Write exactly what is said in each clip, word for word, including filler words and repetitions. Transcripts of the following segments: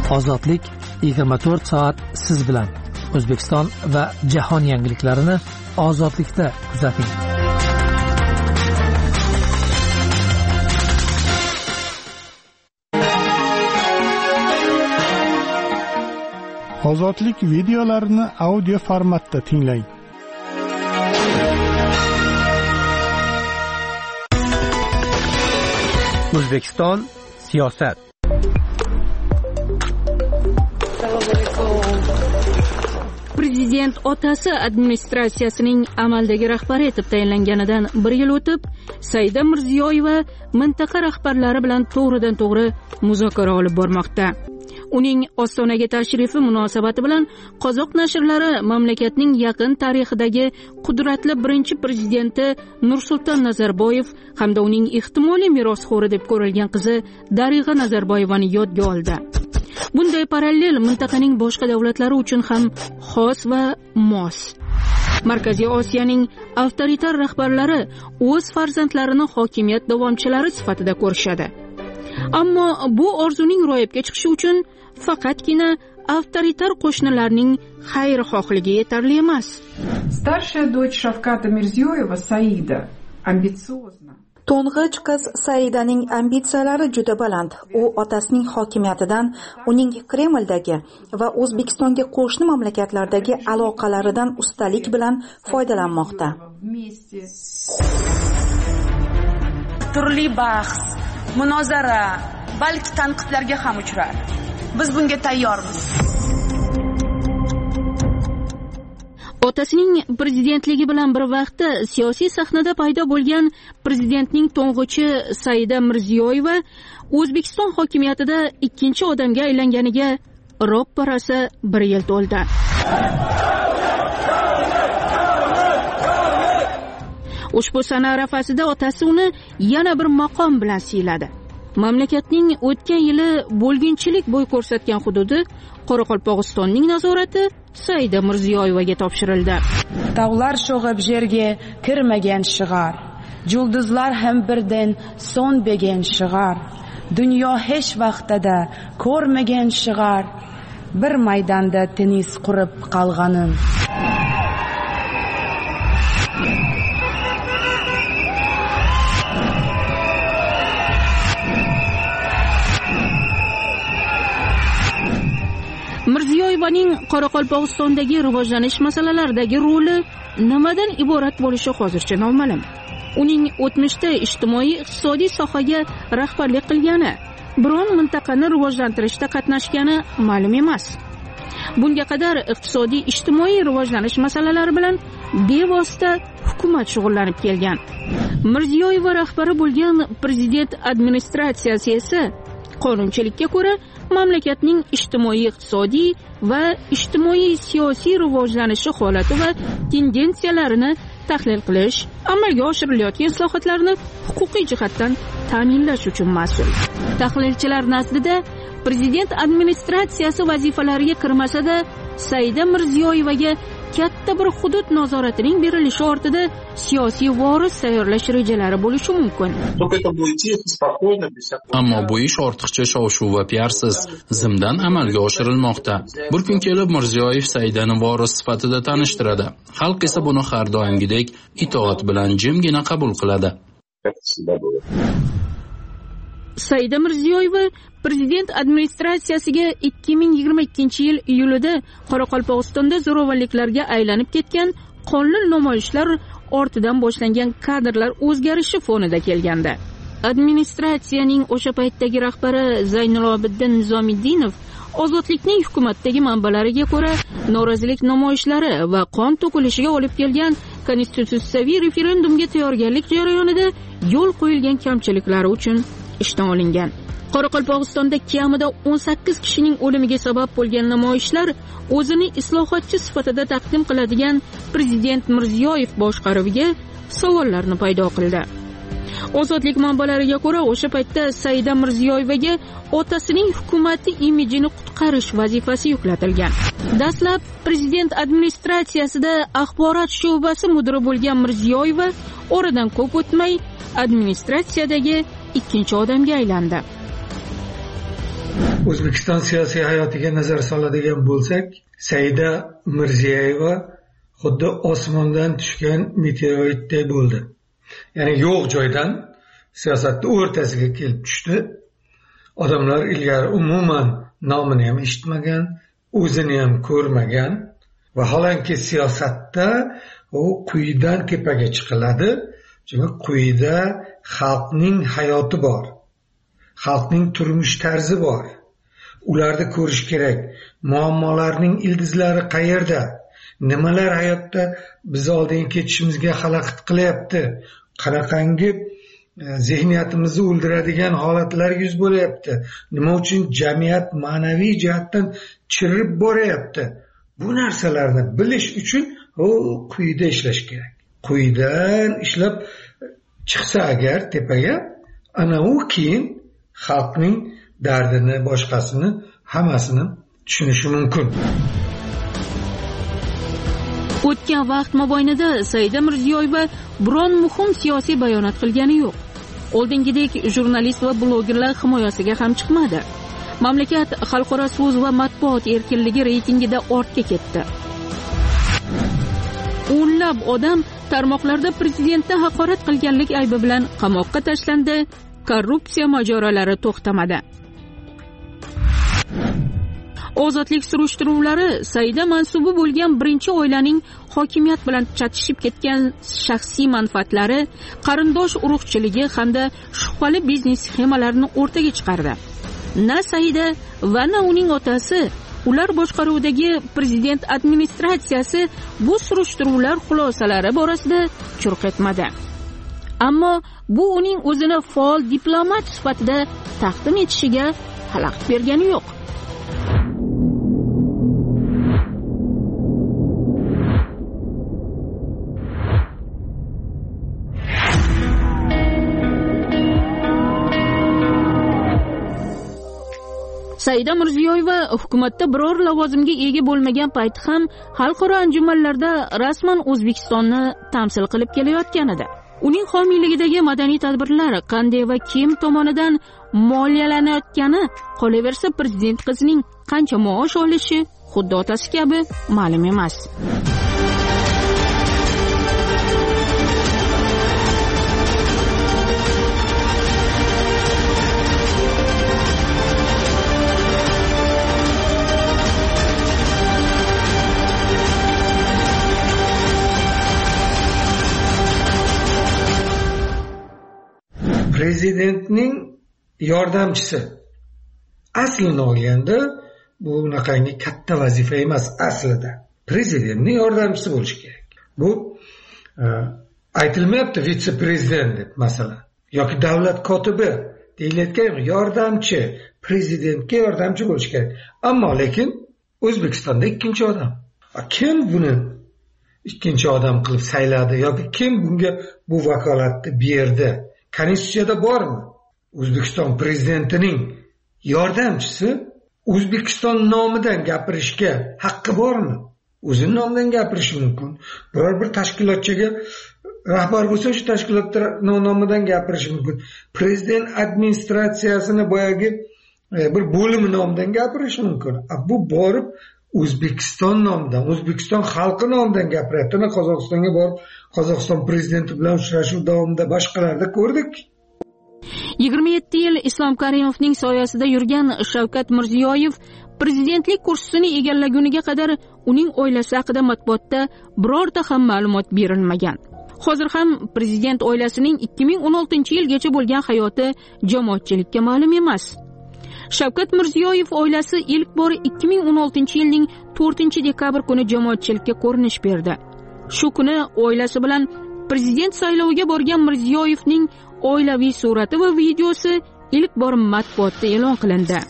Ozodlik yigirma to'rt soat siz bilan. O'zbekiston va jahon yangiliklarini Ozodlikda kuzating. Ozodlik videolarini audio formatda tinglang. O'zbekiston siyosat. Prezident otasi administratsiyasining amaldagi rahbari etib tayinlanganidan bir yil o'tib, Saida Mirziyoyeva mintaqa rahbarlari bilan to'g'ridan to'g'ri muzokara olib bormoqda. Uning Ostonaga tashrifi munosabati bilan qozoq nashrlari mamlakatning yaqin tarixidagi qudratli birinchi prezidenti Nursulton Nazarboyev hamda uning ehtimoliy merosxo'ri deb ko'rilgan qizi Darig'a Nazarboyevani yodga oldi. Bunday parallel mintaqaning boshqa davlatlari uchun ham xos va mos. Markaziy Osiyoning avtoritar rahbarlari o'z farzandlarini hokimiyat davomchilari sifatida ko'rishadi. Ammo bu orzuning ro'yobga chiqishi uchun faqatgina avtoritar qo'shnilarning xayrixohligi yetarli emas. Старшая дочь Шавката Мирзиёева Саида амбициозна. To'ng'ich qiz Saidaning ambitsiyalari juda baland. U otasining hokimiyatidan, uning Kremldagi va O'zbekistonga qo'shni mamlakatlardagi aloqalaridan ustalik bilan foydalanmoqda. Turli bahs, munozara, balki tanqidlarga ham uchrar. Biz bunga tayyormiz. Otasining prezidentligi bilan bir vaqtda siyosiy sahnada paydo bo'lgan prezidentning to'ng'ichi Saida Mirziyoyeva O'zbekiston hokimiyatida ikkinchi odamga aylanganiga ropparasi bir yil to'ldi. Ushbu sana arafasida otasi uni yana bir maqom bilan siyladi. Mamlakatning o'tgan yili bo'lginchilik bo'y ko'rsatgan hududi Qoraqalpog'istonning nazorati Saida Mirziyoyevaga topshirildi. Tog'lar sho'g'ib yerga kirmagan shig'ar, yulduzlar ham birdan so'nmagan shig'ar, dunyo hech vaqtida ko'rmagan shig'ar, bir maydonda tennis qurib qolganim. Mirziyoyevaning Qoraqalpog'istondagi rivojlanish masalalaridagi roli nimadan iborat bo'lishi hozircha noma'lum. Uning o'tmishda ijtimoiy-iqtisodiy sohaga rahbarlik qilgani, biron mintaqani rivojlantirishda qatnashgani ma'lum emas. Bunga qadar iqtisodiy-ijtimoiy rivojlanish masalalari bilan bevosita hukumat shug'ullanib kelgan. Mirziyoyeva rahbari bo'lgan prezident administratsiyasi esa qonunchilikka ko'ra mamlakatning ijtimoiy-iqtisodiy va ijtimoiy-siyosiy rivojlanishi holati va tendensiyalarini tahlil qilish, amalga oshirilayotgan islohotlarni huquqiy jihatdan ta'minlash uchun mas'ul. Tahlilchilar nazdida prezident administratsiyasi vazifalariga kirmasa-da, Saida Mirziyoyevaga katta bir hudud nazoratining berilishi ortida siyosiy voris tayyorlash rejalari bo'lishi mumkin. Ammo bu ish ortiqcha shov-shuv va piarsiz zimdan amalga oshirilmoqda. Bir kun kelib Mirziyoyev Saidani voris sifatida tanishtiradi. Xalq esa buni har doimgidek itoat bilan jimgina qabul qiladi. Saida Mirziyoyeva prezident administratsiyasiga ikki ming yigirma ikkinchi yil iyulida Qoraqalpog'istonda zo'ravonliklarga aylanib ketgan qonli namoyishlar ortidan boshlangan kadrlar o'zgarishi fonida kelganda. Administratsiyaning o'sha paytdagi rahbari Zaynilobiddin Nizomiddinov Ozodlikning hukumatdagi manbalariga ko'ra norozilik namoyishlari va qon to'kilishiga olib kelgan konstitutsiyaviy referendumga tayyorgarlik jarayonida yo'l qo'yilgan kamchiliklari uchun ishdan olingan. Qoraqalpog'istonda kamida o'n sakkiz kishining o'limiga sabab bo'lgan namoyishlar o'zini islohotchi sifatida taqdim qiladigan prezident Mirziyoyev boshqaruviga savollarni paydo qildi. Ozodlik manbalariga ko'ra o'sha paytda Saida Mirziyoyevaga otasining hukumati imijini qutqarish vazifasi yuklatilgan. Dastlab prezident administratsiyasida axborot sho'basi mudiri bo'lgan Mirziyoyeva oradan ko'p o'tmay administratsiyadagi ikkinchi odamga aylandi. O'zbekiston siyosiy hayotiga nazar soladigan bo'lsak, Saida Mirziyoyeva xuddi osmondan tushgan meteoritday bo'ldi. Ya'ni yo'q joydan siyosatni o'rtasiga kelib tushdi. Odamlar ilgari umuman nomini ham eshitmagan, o'zini ham ko'rmagan. Vaholanki siyosatda u quyidan tepaga chiqiladi. Chunki quyida xalqning hayoti bor. Xalqning turmush tarzi bor. Ularni ko'rish kerak. Muammolarning ildizlari qayerda? Nimalar hayotda biz oldinga ketishimizga xalaqit qilyapti? Qanaqangi zehniyatimizni o'ldiradigan holatlar yuz bo'layapti? Nima uchun jamiyat ma'naviy jihatdan chirib boryapti? Bu narsalarni bilish uchun u quyida ishlash kerak. Quyidan ishlab chiqsa agar tepaga, ana u keyin xalqning dardini, boshqasini, hammasini tushunishi mumkin. O'tgan vaqt mobaynida Saida Mirziyoyeva biron muhim siyosiy bayonot qilgani yo'q. Oldingidek jurnalist va blogerlar himoyasiga ham chiqmadi. Mamlakat xalqaro so'z va matbuot erkinligi reytingida ortga ketdi. O'nlab odam tarmoqlarda prezidentni haqorat qilganlik aybi bilan qamoqqa tashlandi. Korrupsiya mojarolari to'xtamadi. Ozodlik surishtiruvlari Saida mansubi bo'lgan birinchi oilaning hokimiyat bilan chatishib ketgan shaxsiy manfaatlari, qarindosh urug'chiligi hamda shubhali biznes sxemalarini o'rtaga chiqardi. Na Saida va na uning otasi, ular boshqaruvidagi prezident administratsiyasi bu surishtiruvlar xulosalari borasida churq etmadi. Ammo bu uning o'zini faol diplomat sifatida taqdim etishiga xalaqit bergani yo'q. Saida Mirziyoyeva hukumatda biror lavozimga ega bo'lmagan payti ham xalqaro anjumanlarda rasman O'zbekistonni tamsil qilib kelayotgan edi. Uning homiyligidagi madaniy tadbirlar qanday va kim tomonidan moliyalanayotgani, qolaversa prezident qizining qancha maosh olishi xuddi otasi kabi ma'lum emas. Prezidentning yordamchisi aslini olganda bu unaqangi katta vazifa emas aslida. Prezidentning yordamchisi bo'lishi kerak. Bu aytilmayapti vitse-prezident deb masalan yoki davlat kotibi deyilayotgan yordamchi, prezidentga yordamchi bo'lishi kerak. Ammo lekin O'zbekistonda ikkinchi odam. Kim buni ikkinchi odam qilib sayladi yoki kim bunga bu vakolatni berdi? Konstitutsiyada bormi? O'zbekiston prezidentining yordamchisi O'zbekiston nomidan gapirishga haqqi bormi? O'zining nomidan gapirishi mumkin. Biror bir tashkilotchiga rahbar bo'lsa, shu tashkilot nomidan gapirishi mumkin. Prezident administratsiyasini boyagi bir bo'limi nomidan gapirishi mumkin. Bu borib O'zbekiston nomidan, O'zbekiston xalqi nomidan gapiryapti. Qozog'istonga borib, Qozog'iston prezidenti bilan uchrashuv davomida boshqalarda ko'rdik. yigirma yetti yil Islom Karimovning soyasida yurgan Shavkat Mirziyoyev prezidentlik kursisini egallaguniga qadar uning oilasi haqida matbuotda birorta ham ma'lumot berilmagan. Hozir ham prezident oilasining ikki ming o'n oltinchi yilgacha bo'lgan hayoti jamoatchilikka ma'lum emas. Shavkat Mirziyoyev oilasi ilk bor ikki ming o'n oltinchi yilning to'rtinchi dekabr kuni jamoatchilikka ko'rinish berdi. Shu kuni oilasi bilan prezident sayloviga borgan Mirziyoyevning oilaviy surati va videosi ilk bor matbuotda e'lon qilindi.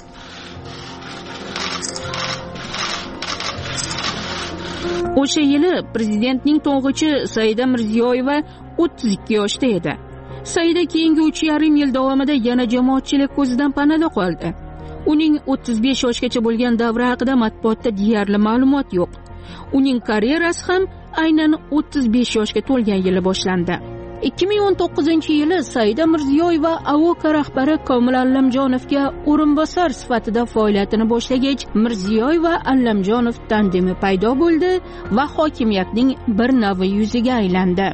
O'sha yili prezidentning to'ng'ichi Saida Mirziyoyeva o'ttiz ikki yoshda edi. Saida keyingi uch yarim yil davomida yana jamoatchilik ko'zidan panada qoldi. Uning o'ttiz besh yoshgacha bo'lgan davri haqida matbuotda deyarli ma'lumot yo'q. Uning karyerasi ham aynan o'ttiz besh yoshga to'lgan yili boshlandi. ikki ming o'n to'qqizinchi yili Saida Mirziyoyeva A O K rahbari Komil Allamjonovga o'rinbosar sifatida faoliyatini boshlagach, Mirziyoyeva Allamjonov tandemi paydo bo'ldi va hokimiyatning bir navi yuziga aylandi.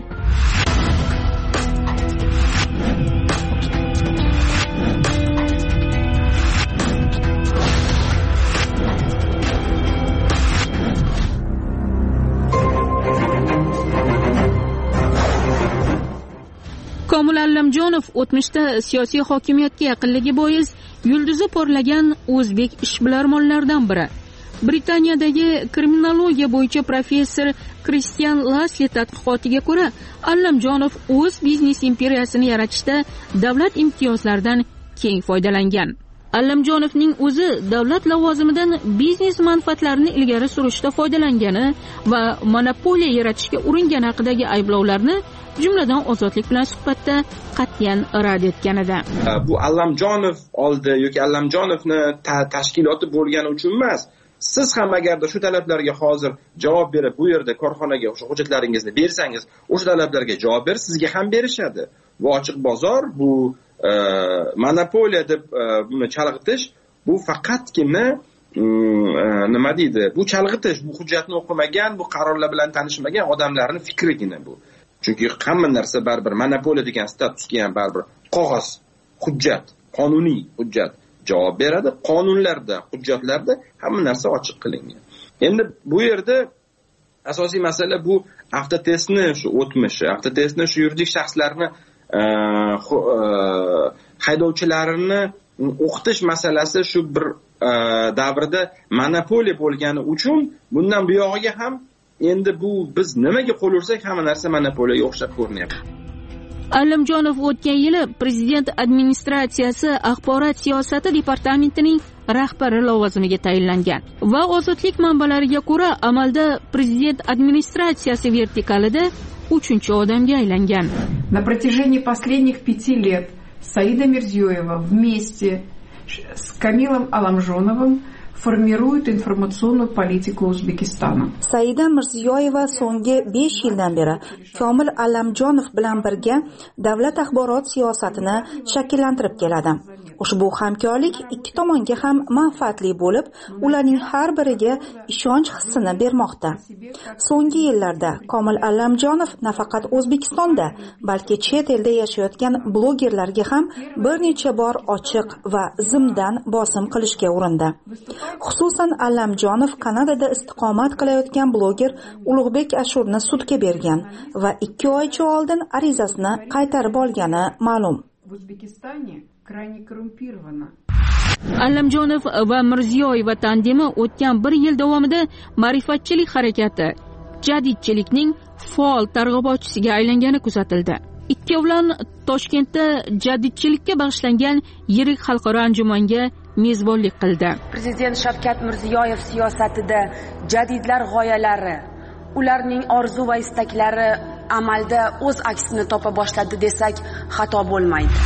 Komil Allamjonov o'tmishda siyosiy hokimiyatga yaqinligi bois yulduzi porlagan o'zbek ishbilarmonlaridan biri. Britaniyadagi kriminologiya bo'yicha professor Kristian Lasli tadqiqotiga ko'ra, Allamjonov o'z biznes imperiyasini yaratishda davlat imtiyozlaridan keng foydalangan. Allamjonovning o'zi davlat lavozimidan biznes manfaatlarini ilgari surishda foydalangani va monopoliya yaratishga uringani haqidagi ayblovlarni jumladan Ozodlik bilan suhbatda qat'iyan rad etgan edi. Bu Allamjonov oldi yoki Allamjonovni ta- tashkiloti bo'lgani uchun emas. Siz ham agarda shu talablarga hozir javob berib, bu yerda korxonaga o'sha hujjatlaringizni bersangiz, o'sha talablarga javob berib, sizga ham berishadi. Bu ochiq bozor, bu e, monopoliya deb e, buni chalg'itish, bu faqatgina e, nima deydi? Bu chalg'itish, bu hujjatni o'qimagan, bu qarorlar bilan tanishmagan odamlarning fikrigina bu. Chunki hamma narsa baribir monopoliya degan statusga ham baribir qog'oz, hujjat, qonuniy hujjat javob beradi. Qonunlarda, hujjatlarda hamma narsa ochiq qilingan. Endi bu yerda asosiy masala bu avtotestni shu o'tmishi, avtotestni shu yuridik shaxslarni haydovchilarini o'qitish masalasi shu bir davrda monopoliya bo'lgani uchun bundan bu yog'iga ham endi bu biz nimaga qo'l ursak hamma narsa monopoliyaga o'xshab ko'rinyapti. Allamjonov o'tgan yili prezident administratsiyasi axborot siyosati departamentining rahbari lavozimiga tayinlangan va Ozodlik manbalariga ko'ra amalda prezident administratsiyasi vertikalida uchinchi odamga aylangan. На протяжении последних пяти лет Саида Мирзиёева вместе с Камилом Алламжоновым формирует информационную политику Узбекистана. Saida Mirziyoyeva so'nggi besh yildan beri Komil Allamjonov bilan birga davlat axborot siyosatini shakllantirib keladi. Ushbu hamkorlik ikki tomonga ham manfaatli bo'lib, ularning har biriga ishonch hissini bermoqda. So'nggi yillarda Komil Allamjonov nafaqat O'zbekistonda, balki chet elda yashayotgan blogerlarga ham bir necha bor ochiq va zimdan bosim qilishga urindi. Xususan Allamjonov Kanadada istiqomat qilayotgan bloger Ulug'bek Ashurni sudga bergan va ikki oycha oldin arizasini qaytarib olgani ma'lum. Allamjonov va Mirziyoyeva tandemi o'tgan bir yil davomida ma'rifatchilik harakati, jadidchilikning faol targ'ibotchisiga aylangani kuzatildi. Ikkovlon Toshkentda jadidchilikka bag'ishlangan yirik xalqaro anjumanga mezbonlik qildi. Prezident Shavkat Mirziyoyev siyosatida jadidlar g'oyalari, ularning orzu va istaklari amalda o'z aksini topa boshladi desak xato bo'lmaydi.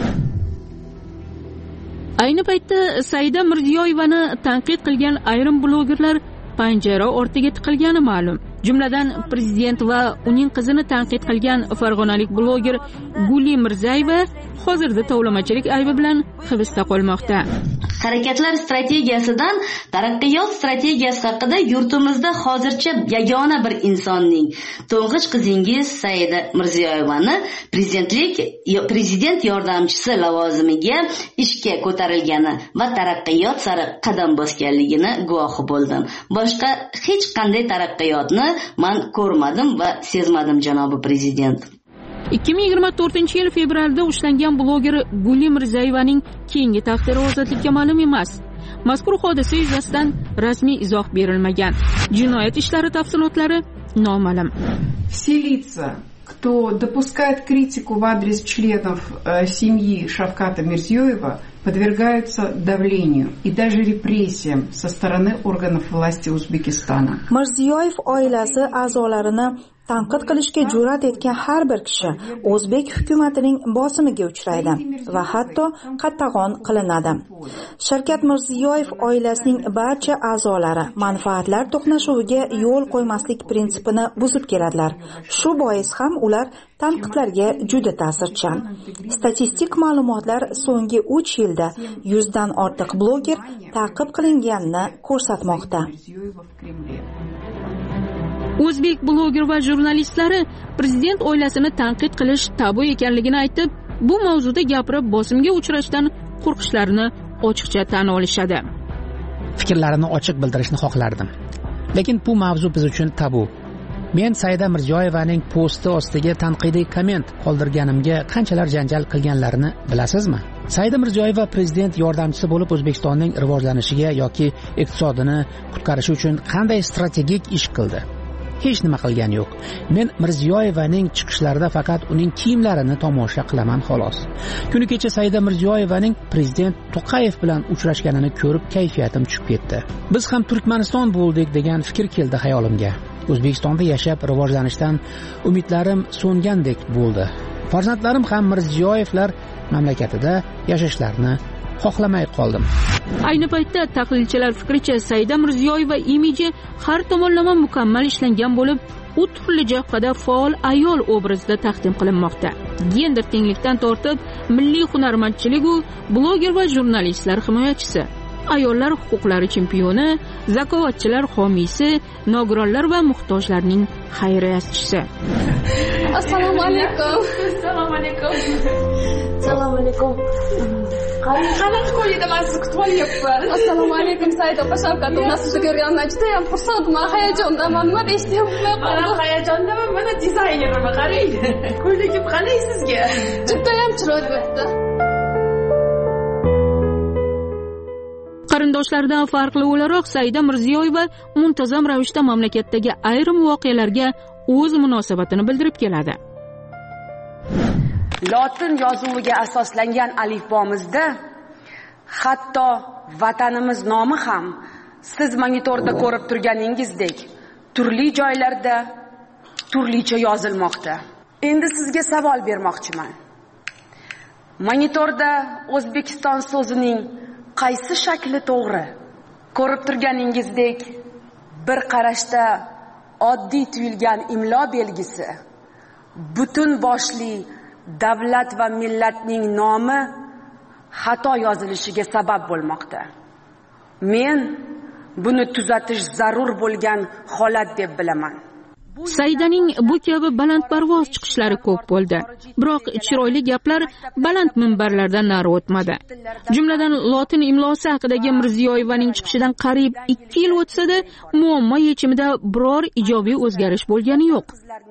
Ayni paytda Saida Mirziyoyevani tanqid qilgan ayrim blogerlar panjara ortiga tiqilgani ma'lum. Jumladan prezident va uning qizini tanqid qilgan farg'onalik bloger Guli Mirzayeva hozirda tovlamachilik aybi bilan hibsda qolmoqda. Harakatlar strategiyasidan taraqqiyot strategiyasi haqida yurtimizda hozircha yagona bir insonning, to'ng'ich qizingiz Saida Mirziyoyevani prezidentlik prezident yordamchisi lavozimiga ishga ko'tarilgani va taraqqiyot sari qadam bosganligini guvohi bo'ldim. Boshqa hech qanday taraqqiyotni men ko'rmadim va sezmadim, janobi prezident. ikki ming yigirma to'rtinchi yil fevralda ushlangan bloger Guli Mirzayevaning keyingi taqdiri ozodlikka ma'lum emas. Mazkur hodisa yuzasidan rasmiy izoh berilmagan. Jinoyat ishlari tafsilotlari noma'lum. Все лица, кто допускает критику в адрес членов э, семьи Шавката Мирзиёева, подвергаются давлению и даже репрессиям со стороны органов власти Узбекистана. Mirziyoyev oilasi a'zolarini tanqid qilishga jur'at etgan har bir kishi o'zbek hukumatining bosimiga uchraydi va hatto qatag'on qilinadi. Shavkat Mirziyoyev oilasining barcha a'zolari manfaatlar to'qnashuviga yo'l qo'ymaslik prinsipini buzib keladilar. Shu bois ham ular tanqidlarga juda ta'sirchan. Statistik ma'lumotlar so'nggi uch yilda yuzdan ortiq bloger ta'qib qilinganini ko'rsatmoqda. O'zbek bloger va jurnalistlari prezident oilasini tanqid qilish tabu ekanligini aytib, bu mavzuda gapirib bosimga uchrashdan qo'rqishlarini ochiqcha tan olishadi. Fikrlarini ochiq bildirishni xohlardim. Lekin bu mavzu biz uchun tabu. Men Saida Mirziyoyevaning posti ostiga tanqidiy komment qoldirganimga qanchalar janjal qilganlarini bilasizmi? Saida Mirziyoyeva prezident yordamchisi bo'lib O'zbekistonning rivojlanishiga yoki iqtisodini qutqarishi uchun qanday strategik ish qildi? Hech nima qilgani yo'q. Men Mirziyoyevaning chiqishlarida faqat uning kiyimlarini tomosha qilaman xolos. Kuni kecha Saida Mirziyoyevaning prezident To'qayev bilan uchrashganini ko'rib kayfiyatim tushib ketdi. Biz ham Turkmaniston bo'ldik degan fikr keldi xayolimga. O'zbekistonda yashab rivojlanishdan umidlarim so'ngandek bo'ldi. Farzandlarim ham Mirziyoyevlar mamlakatida yashashlarini xohlamay qoldim. Ayni paytda tahlilchilar fikricha Saida Mirziyoyeva imiji har tomonlama mukammal ishlangan bo'lib, u turli jihada faol ayol obrazida taqdim qilinmoqda. Gender tenglikdan tortib, milliy hunarmandchilik u bloger va jurnalistlar himoyachisi, ayollar huquqlari chempioni, zakovatchilar homiysi, nogironlar va muhtojlarning xayriyatchisi. Assalomu alaykum. Assalomu alaykum. Assalomu alaykum. Qanday qo'lida men sizni kutib olyapman. Assalomu alaykum Saida opa, Shavkat aka, sizni ko'rganimdan juda ham xursandman, hayajondaman. Nima deyapman? Men hayajondaman, mana dizaynerman, qarang. Ko'ylagim qalay sizga? Juda ham chiroyli. Qarindoshlardan farqli o'laroq Saida Mirziyoyeva muntazam ravishda mamlakatdagi ayrim voqealarga o'z munosabatini bildirib keladi. Lotin yozuviga asoslangan alifbomizda hatto vatanimiz nomi ham siz monitorda ko'rib turganingizdek turli joylarda turlicha yozilmoqda. Endi sizga savol bermoqchiman. Monitorda O'zbekiston so'zining qaysi shakli to'g'ri? Ko'rib turganingizdek bir qarashda oddiy tuyulgan imlo belgisi butun boshli davlat va millatning nomi xato yozilishiga sabab bo'lmoqda. Men buni tuzatish zarur bo'lgan holat deb bilaman. Saidaning bu kabi balandparvoz chiqishlari ko'p bo'ldi. Biroq chiroyli gaplar baland minbarlardan nari o'tmadi. Jumladan lotin imlosi haqidagi Mirziyoyevaning chiqishidan qariyb ikki yil o'tsa-da, muammo yechimida biror ijobiy o'zgarish bo'lgani yo'q.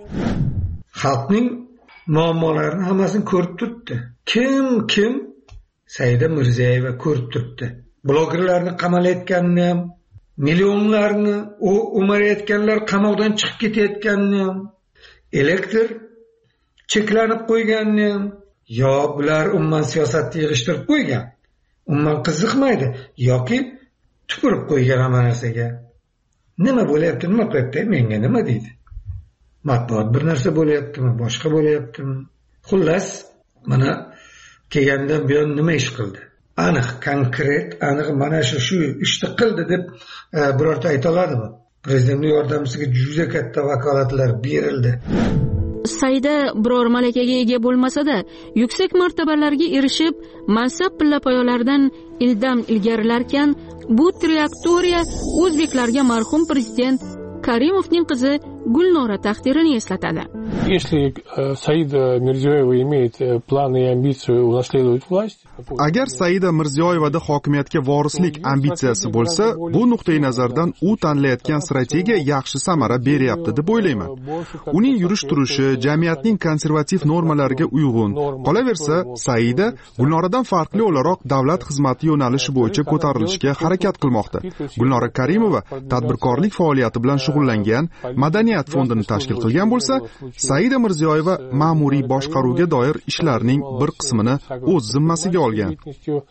Xalqning muammolarini hammasini ko'rib turibdi. Kim kim Saida Mirziyoyeva ko'rib turibdi. Blogerlarni qamalayotganini ham, millionlarni u umarayotganlar qamoqdan chiqib ketayotganini ham, elektr cheklanib qo'yganini ham, yo bular umuman siyosatni yig'ishtirib qo'ygan, umuman qiziqmaydi yoki tupurib qo'ygan hamma narsaga. Nima bo'layapti, nima qilyapti, menga nima deydi? Matbuot bir narsa bo'layaptimi, boshqa bo'layaptimi? Xullas, mana kelgandan buyon nima ish qildi? Aniq, konkret, aniq mana shu shu ishni qildi deb birorta ayta oladimi? Prezidentning yordamchisiga juda katta vakolatlar berildi. Saida biror malakaga ega bo'lmasa-da, yuksak martabalarga erishib, mansab pillapoyalaridan ildam ilgarilarkan, bu trayektoriya o'zbeklarga marhum prezident Karimovning qizi Gulnora taqdirini eslatadi. Если Saida Mirziyoyeva имеет планы и амбицию унаследовать власть, agar Saida Mirziyoyevada hokimiyatga vorislik ambitsiyasi bo'lsa, bu nuqtai nazardan u tanlayotgan strategiya yaxshi samara beryapti deb o'ylayman. Uning yurish turishi jamiyatning konservativ normalariga uyg'un. Qolaversa, Saida Gulnoradan farqli o'laroq davlat xizmati yo'nalishi bo'yicha ko'tarilishga harakat qilmoqda. Gulnora Karimova tadbirkorlik faoliyati bilan shug'ullangan, madaniyat fondini tashkil qilgan bo'lsa, Saida Mirziyoyeva ma'muriy boshqaruvga doir ishlarning bir qismini o'z zimmasiga olgan.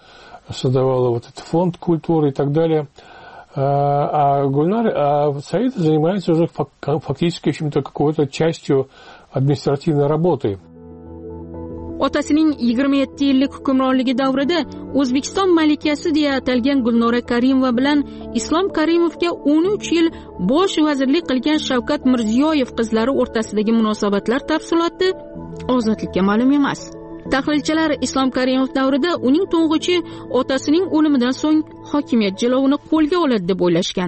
создавала вот этот фонд культуры и так далее. А Гульнар, а Саида занимается уже фактически, в общем-то, какой-то частью административной работы. Otasining yigirma yetti yillik hukmronligi davrida O'zbekiston malikasi deya atalgan Gulnora Karimova bilan Islom Karimovga o'n uch yil bosh vazirlik qilgan Shavkat Mirziyoyev qizlari o'rtasidagi munosabatlar tafsiloti ozodlikka ma'lum emas. Tahlilchilar Islom Karimov davrida uning to'ng'ichi otasining o'limidan so'ng hokimiyat jilovini qo'lga oladi deb o'ylashgan.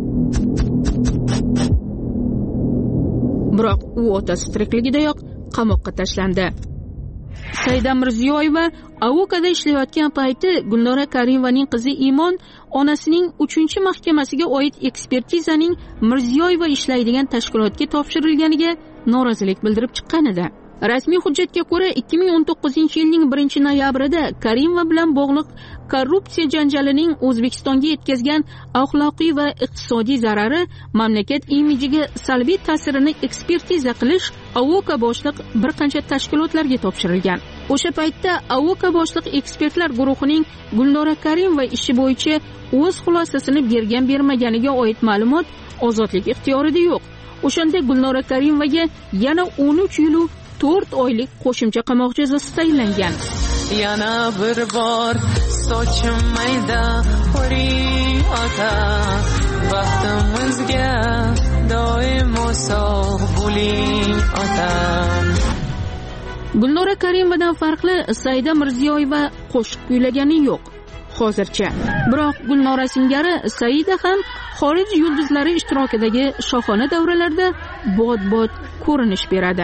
Biroq u otasi tirikligidayoq qamoqqa tashlandi. Saida Mirziyoyeva Avokada ishlayotgan payti Gulnora Karimovaning qizi Imon onasining uchinchi mahkamasiga oid ekspertizaning Mirziyoyeva ishlaydigan tashkilotga topshirilganiga norozilik bildirib chiqqan edi. Rasmiy hujjatga ko'ra ikki ming o'n to'qqizinchi yilning birinchi noyabrida Karimova bilan bog'liq korrupsiya janjalining O'zbekistonga yetkazgan axloqiy va iqtisodiy zarari, mamlakat imijiga salbiy ta'sirini ekspertiza qilish Avoka boshliq bir qancha tashkilotlarga topshirilgan. O'sha paytda Avoka boshliq ekspertlar guruhining Gulnora Karimova ishi bo'yicha o'z xulosasini bergan bermaganiga oid ma'lumot ozodlik ixtiyorida yo'q. O'shanda Gulnora Karimovaga yana o'n uch yil to'rt oylik qo'shimcha qamoq jazosi tayinlangan. Yana bir bor sochim mayda qo'ring ota, baxtimizga doimo sog' bo'ling ota. Gulnora Karimovadan farqli Saida Mirziyoyeva qo'shiq kuylagani yo'q hozircha. Biroq Gulnora singari Saida ham xorij yulduzlari ishtirokidagi shohona davralarda bod-bod ko'rinish beradi.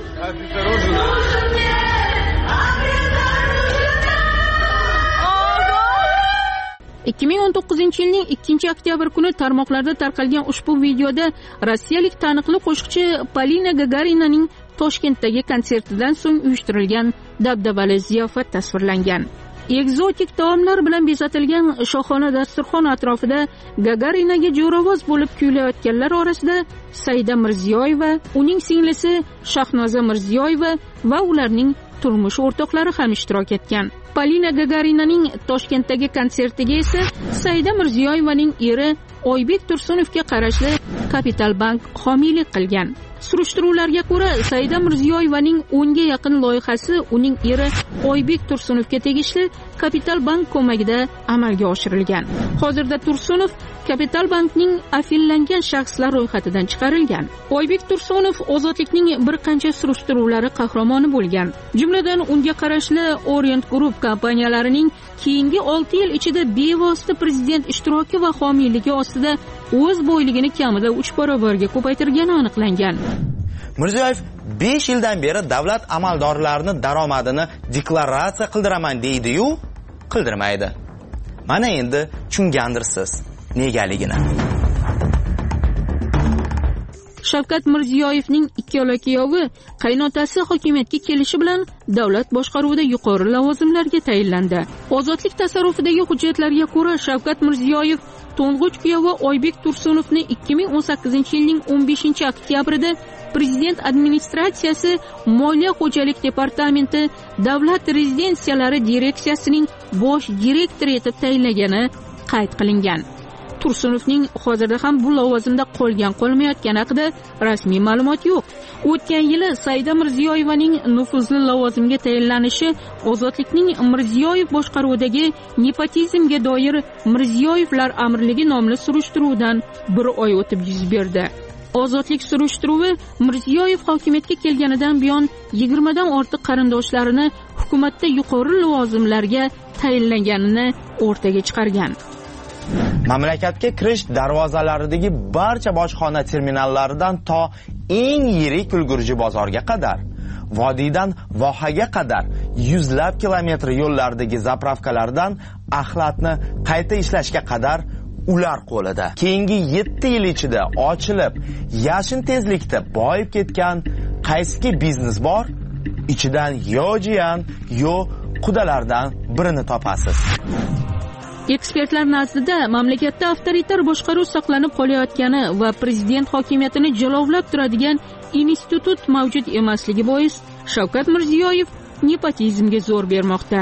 ikki ming o'n to'qqizinchi yilning ikkinchi oktyabr kuni tarmoqlarda tarqalgan ushbu videoda rossiyalik taniqli qo'shiqchi Polina Gagarinaning Toshkentdagi konsertidan so'ng uyushtirilgan dabdabali ziyofat tasvirlangan. Ekzotik taomlar bilan bezatilgan shohona dasturxon atrofida Gagarinaga jo'ravoz bo'lib kuylayotganlar orasida Saida Mirziyoyeva, uning singlisi Shahnoza Mirziyoyeva va ularning turmush o'rtoqlari ham ishtirok etgan. Polina Gagarinaning Toshkentdagi konsertiga esa Saida Mirziyoyevaning eri Oybek Tursunovga qarashli Kapital Bank homiylik qilgan. Surishtiruvlarga ko'ra, Saida Mirziyoyevaning o'nga yaqin loyihasi uning eri Oybek Tursunovga tegishli Kapital Bank ko'magida amalga oshirilgan. Hozirda Tursunov Kapital Bankning afillangan shaxslar ro'yxatidan chiqarilgan. Oybek Tursunov ozodlikning bir qancha surishtiruvlari qahramoni bo'lgan. Jumladan unga qarashli Orient Group kompaniyalarining keyingi olti yil ichida bevosita prezident ishtiroki va homiyligi ostida o'z boyligini kamida uch barobarga ko'paytirgani aniqlangan. Mirziyoyev besh yildan beri davlat amaldorlarini daromadini deklaratsiya qildiraman deydi-yu, qildirmaydi. Mana endi tushungandirsiz negaligini. Shavkat Mirziyoyevning ikkola kuyovi qaynotasi hokimiyatga kelishi bilan davlat boshqaruvida yuqori lavozimlarga tayinlandi. Ozodlik tasarrufidagi hujjatlarga ko'ra Shavkat Mirziyoyev to'ng'ich kuyovi Oybek Tursunovni ikki ming o'n sakkizinchi yilning o'n beshinchi oktyabrida Prezident administratsiyasi Moliya xo'jalik departamenti davlat rezidensiyalari direksiyasining bosh direktori etib tayinlagani qayd qilingan. Tursunovning hozirda ham bu lavozimda qolgan qolmayotgani haqida rasmiy ma'lumot yo'q. O'tgan yili Saida Mirziyoyevaning nufuzli lavozimga tayinlanishi ozodlikning Mirziyoyev boshqaruvidagi nepotizmga doir Mirziyoyevlar amirligi nomli surishtiruvdan bir oy o'tib yuz berdi. Ozodlik surishtiruvi Mirziyoyev hokimiyatga kelganidan buyon yigirmadan ortiq qarindoshlarini hukumatda yuqori lavozimlarga tayinlanganini o'rtaga chiqargan. Mamlakatga kirish darvozalaridagi barcha bojxona terminallaridan to eng yirik ulgurji bozorga qadar, vodiydan vohaga qadar yuzlab kilometr yo'llardagi zapravkalardan axlatni qayta ishlashga qadar ular qo'lida. Keyingi yetti yil ichida ochilib, yashin tezlikda boyib ketgan qaysi biznes bor, ichidan yo jiyan, yo qudalardan birini topasiz. Ekspertlar nazdida mamlakatda avtoritar boshqaruv saqlanib qolayotgani va prezident hokimiyatini jilovlab turadigan institut mavjud emasligi bois Shavkat Mirziyoyev nepotizmga zo'r bermoqda.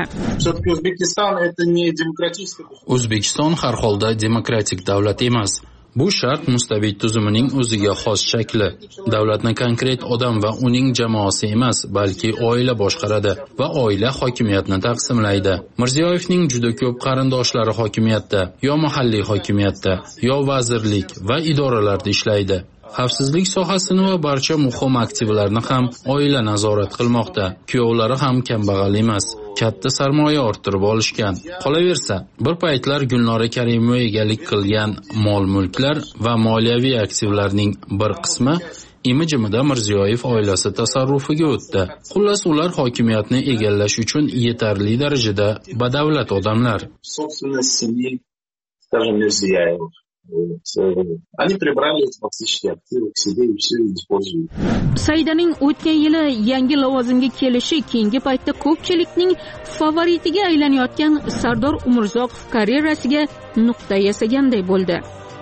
O'zbekiston har holda demokratik davlat emas. Bu shart mustabid tuzumining o'ziga xos shakli. Davlatni konkret odam va uning jamoasi emas, balki oila boshqaradi va oila hokimiyatni taqsimlaydi. Mirziyoyevning juda ko'p qarindoshlari hokimiyatda, yo mahalliy hokimiyatda, yo vazirlik va idoralarda ishlaydi. Xavfsizlik sohasini va barcha muhim aktivlarni ham oila nazorat qilmoqda. Kuyovlari ham kambag'al emas. Katta sarmoya orttirib olishgan. Qolaversa, bir paytlar Gulnora Karimova egalik qilgan mol-mulklar va moliyaviy aktivlarning bir qismi imi-jimida Mirziyoyev oilasi tasarrufiga o'tdi. Xullas, ular hokimiyatni egallash uchun yetarli darajada badavlat odamlar. Они прибрали эти фактические активы к себе и все используют. Saidaning o'tgan yili yangi lavozimga kelishi keyingi paytda ko'pchilikning favoritiga aylanayotgan Sardor Umurzoqov karyerasiga nuqta yasaganday bo'ldi.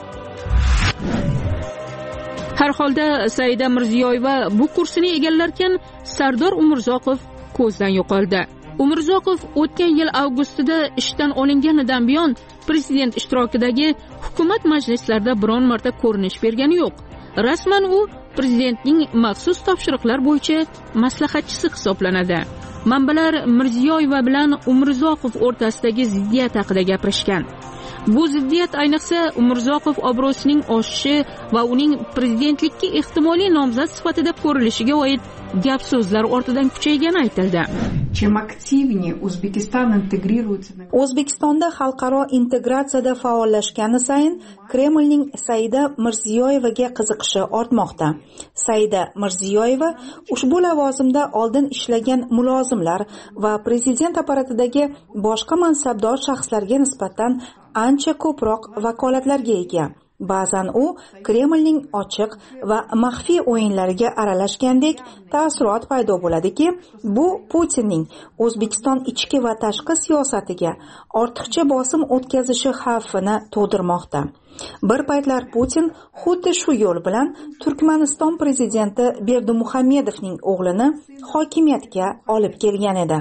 Har holda Saida Mirziyoyeva bu kursini egallarkan, Sardor Umurzoqov ko'zdan yo'qoldi. Umurzoqov o'tgan yil avgustida ishdan olinganidan buyon prezident ishtirokidagi hukumat majlislarida biron marta ko'rinish bergani yo'q. Rasman u prezidentning maxsus topshiriqlar bo'yicha maslahatchisi hisoblanadi. Manbalar Mirziyoyeva bilan Umurzoqov o'rtasidagi ziddiyat haqida gapirishgan. Bu ziddiyat ayniqsa Umurzoqov obro'sining oshishi va uning prezidentlikka ehtimoliy nomzod sifatida ko'rilishiga oid gap so'zlar ortidan kuchaygani aytildi. O'zbekistonda xalqaro integratsiyada faollashgani sayin Kremlning Saida Mirziyoyevaga qiziqishi ortmoqda. Saida Mirziyoyeva ushbu lavozimda oldin ishlagan mulozimlar va prezident apparatidagi boshqa mansabdor shaxslarga nisbatan ancha ko'proq vakolatlarga ega. Ba'zan u Kremlning ochiq va maxfiy o'yinlariga aralashgandek taassurot paydo bo'ladiki, bu Putinning O'zbekiston ichki va tashqi siyosatiga ortiqcha bosim o'tkazishi xavfini tug'dirmoqda. Bir paytlar Putin xuddi shu yo'l bilan Turkmaniston prezidenti Berdimuhamedovning o'g'lini hokimiyatga olib kelgan edi.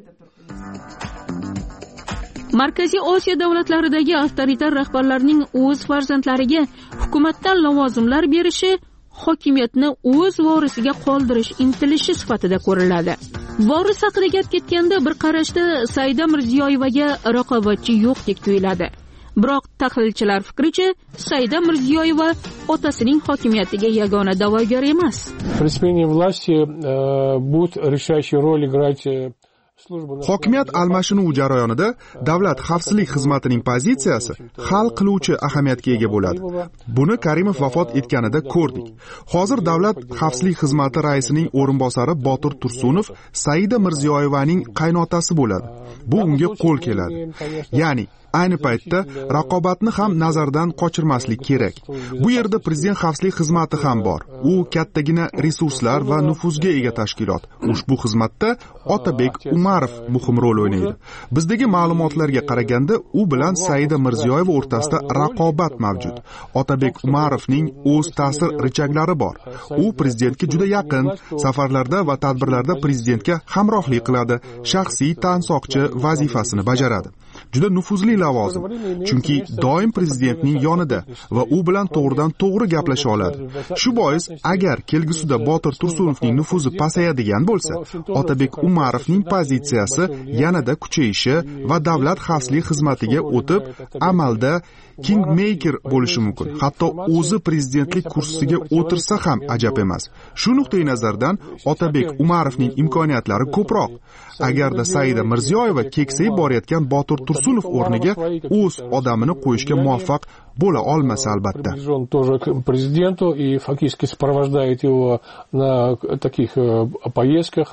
Markaziy Osiyo davlatlaridagi avtoritar rahbarlarning o'z farzandlariga hukumatdan lavozimlar berishi hokimiyatni o'z vorisiga qoldirish intilishi sifatida ko'riladi. Voris haqida gap ketganda bir qarashda Saida Mirziyoyevaga raqobatchi yo'qdek tuyuladi. Biroq tahlilchilar fikricha, Saida Mirziyoyeva otasining hokimiyatiga yagona da'vogar emas. При смене власти будет решающую роль играть Hokimiyat almashinuvi jarayonida davlat xavfsizlik xizmatining pozitsiyasi hal qiluvchi ahamiyatga ega bo'ladi. Buni Karimov vafot etganida ko'rdik. Hozir davlat xavfsizlik xizmati raisining o'rinbosari Botir Tursunov Saida Mirziyoyevaning qaynotasi bo'ladi. Bu unga qo'l keladi. Ya'ni ayni paytda raqobatni ham nazardan qochirmaslik kerak. Bu yerda prezident xavfsizlik xizmati ham bor. U kattagina resurslar va nufuzga ega tashkilot. Ushbu xizmatda Otabek Umarov muhim rol o'ynaydi. Bizdagi ma'lumotlarga qaraganda, u bilan Saida Mirziyoyeva o'rtasida raqobat mavjud. Otabek Umarovning o'z ta'sir richaklari bor. U prezidentga juda yaqin, safarlarda va tadbirlarda prezidentga hamrohlik qiladi, shaxsiy tansoqchi vazifasini bajaradi. Juda nufuzli lavozim, chunki doim prezidentning yonida va u bilan to'g'ridan to'g'ri gaplasha oladi. Shu bois, agar kelgusida Botir Tursunovning nufuzi pasayadigan bo'lsa, Otabek Umarovning pozitsiyasi yanada kuchayishi va davlat xavfsizlik xizmatiga o'tib, amalda kingmaker bo'lishi mumkin. Hatto o'zi prezidentlik kursisiga o'tirsa ham ajab emas. Shu nuqtai nazardan Otabek Umarovning imkoniyatlari ko'proq. Agarda Saida Mirziyoyeva keksayib borayotgan Botir Tursunov o'rniga o'z odamini qo'yishga muvaffaq bo'la olmasa albatta. Он тоже к президенту и фактически сопровождает его на таких поездках.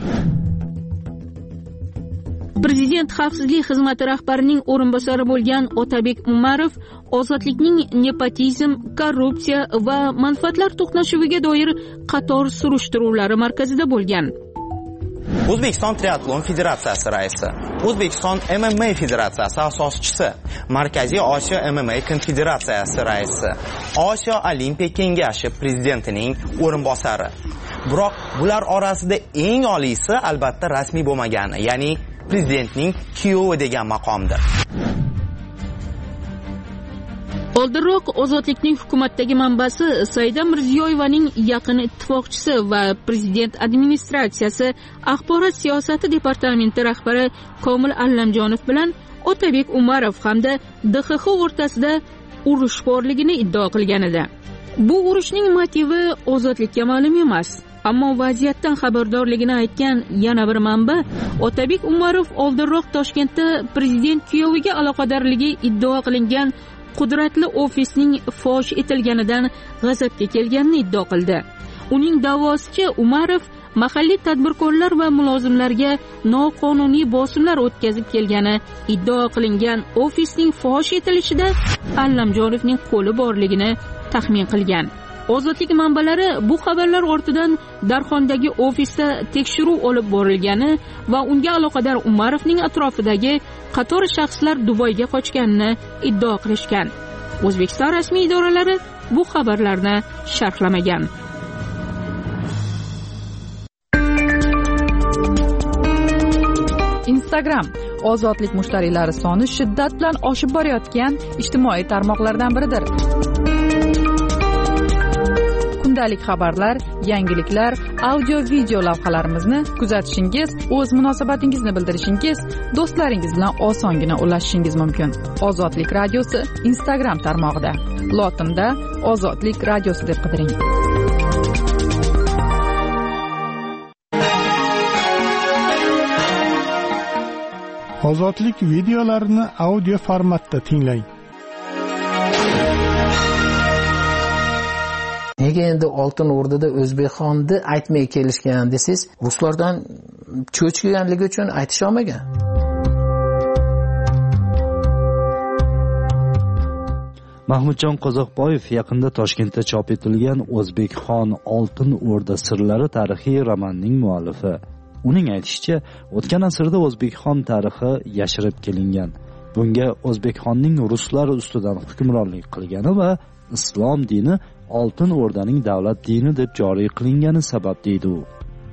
Prezident xavfsizlik xizmati rahbarining o'rinbosari bo'lgan Otabek Umarov ozodlikning nepotizm, korrupsiya va manfaatlar to'qnashuviga doir qator surishtiruvlari markazida bo'lgan. O'zbekiston triatlon federatsiyasi raisi, O'zbekiston M M A federatsiyasi asoschisi, Markaziy Osiyo M M A konfederatsiyasi raisi, Osiyo Olimpiya kengashi prezidentining o'rinbosari. Biroq bular orasida eng oliysi albatta rasmiy bo'lmagani, ya'ni prezidentning kuyovi degan maqomdir. Oldinroq Ozodlikning hukumatdagi manbasi Saida Mirziyoyevaning yaqin ittifoqchisi va prezident administratsiyasi axborot siyosati departamenti rahbari Komil Allamjonov bilan Otabek Umarov hamda D X X o'rtasida urush borligini iddao qilgan edi. Bu urushning motivi Ozodlikka ma'lum emas. Ammo vaziyatdan xabardorligini aytgan yana bir manba Otabek Umarov oldinroq Toshkentda prezident kuyoviga aloqadorligi iddao qilingan qudratli ofisning fosh etilganidan g'azabga kelganini iddao qildi. Uning da'vosicha Umarov mahalliy tadbirkorlar va mulozimlarga noqonuniy bosimlar o'tkazib kelgani iddao qilingan ofisning fosh etilishida Allamjonovning qo'li borligini taxmin qilgan. Ozodlik manbalari bu xabarlar ortidan Darxondagi ofisda tekshiruv olib borilgani va unga aloqador Umarovning atrofidagi qator shaxslar Dubayga qochganini iddao qilishgan. O'zbekiston rasmiy idoralari bu xabarlarni sharhlamagan. Instagram ozodlik mushtariylari soni shiddat bilan oshib borayotgan ijtimoiy tarmoqlardan biridir. Kundalik xabarlar, yangiliklar, audio-video lavhalarimizni kuzatishingiz, o'z munosabatingizni bildirishingiz, do'stlaringiz bilan osongina ulashishingiz mumkin. Ozodlik radiosi Instagram tarmog'ida. Lotinda Ozodlik radiosi deb qidiring. Ozodlik videolarini audio formatda tinglang. Nega endi Oltin O'rdada O'zbekxonni aytmay kelishgan desiz, ruslardan cho'chganligi uchun aytisha olmagan. Mahmudjon Qozoqboyev yaqinda Toshkentda chop etilgan O'zbekxon Oltin O'rda sirlari tarixiy romanning muallifi. Uning aytishicha, o'tgan asrda O'zbekxon tarixi yashirib kelingan. Bunga O'zbekxonning ruslar ustidan hukmronlik qilgani va islom dini Oltin O'rdaning davlat dini deb joriy qilingani sabab deydi u.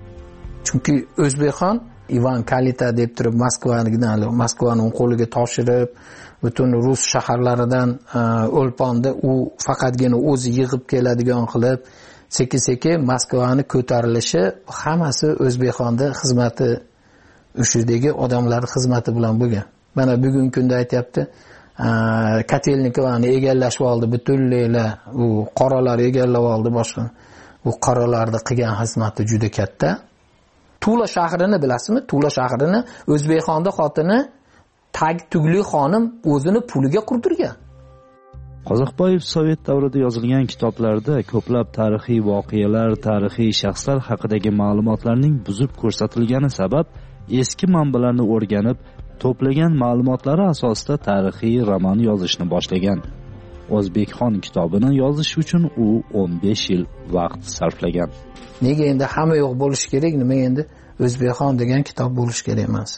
Chunki O'zbekxon Ivan Kalita deb turib Moskvadan Moskvani qo'liga topshirib, butun rus shaharlaridan o'lponni u faqatgina o'zi yig'ib keladigan qilib, sekin-sekin Moskvani ko'tarilishi hammasi O'zbekxonda xizmati ushidagi odamlar xizmati bilan bo'lgan. Mana bugungi kunda aytayapti, Katelnikovani egallashib oldi, butunlaylar u qoralar egallab oldi boshqa. Bu qoralarda qilgan xizmati juda katta. Tula shahrini bilasizmi? Tula shahrini O'zbekxonda xotini Tag Tugli xonim o'zini puliga qurdirgan. Qozoqboyev Sovet davrida yozilgan kitoblarda ko'plab tarixiy voqealar, tarixiy shaxslar haqidagi ma'lumotlarning buzib ko'rsatilgani sabab eski manbalarni o'rganib, to'plagan ma'lumotlari asosida tarixiy roman yozishni boshlagan. O'zbekxon kitobini yozish uchun u o'n besh yil vaqt sarflagan. Nega endi hamma yo'q bo'lish kerak, nima endi O'zbekxon degan kitob bo'lish kerak emas.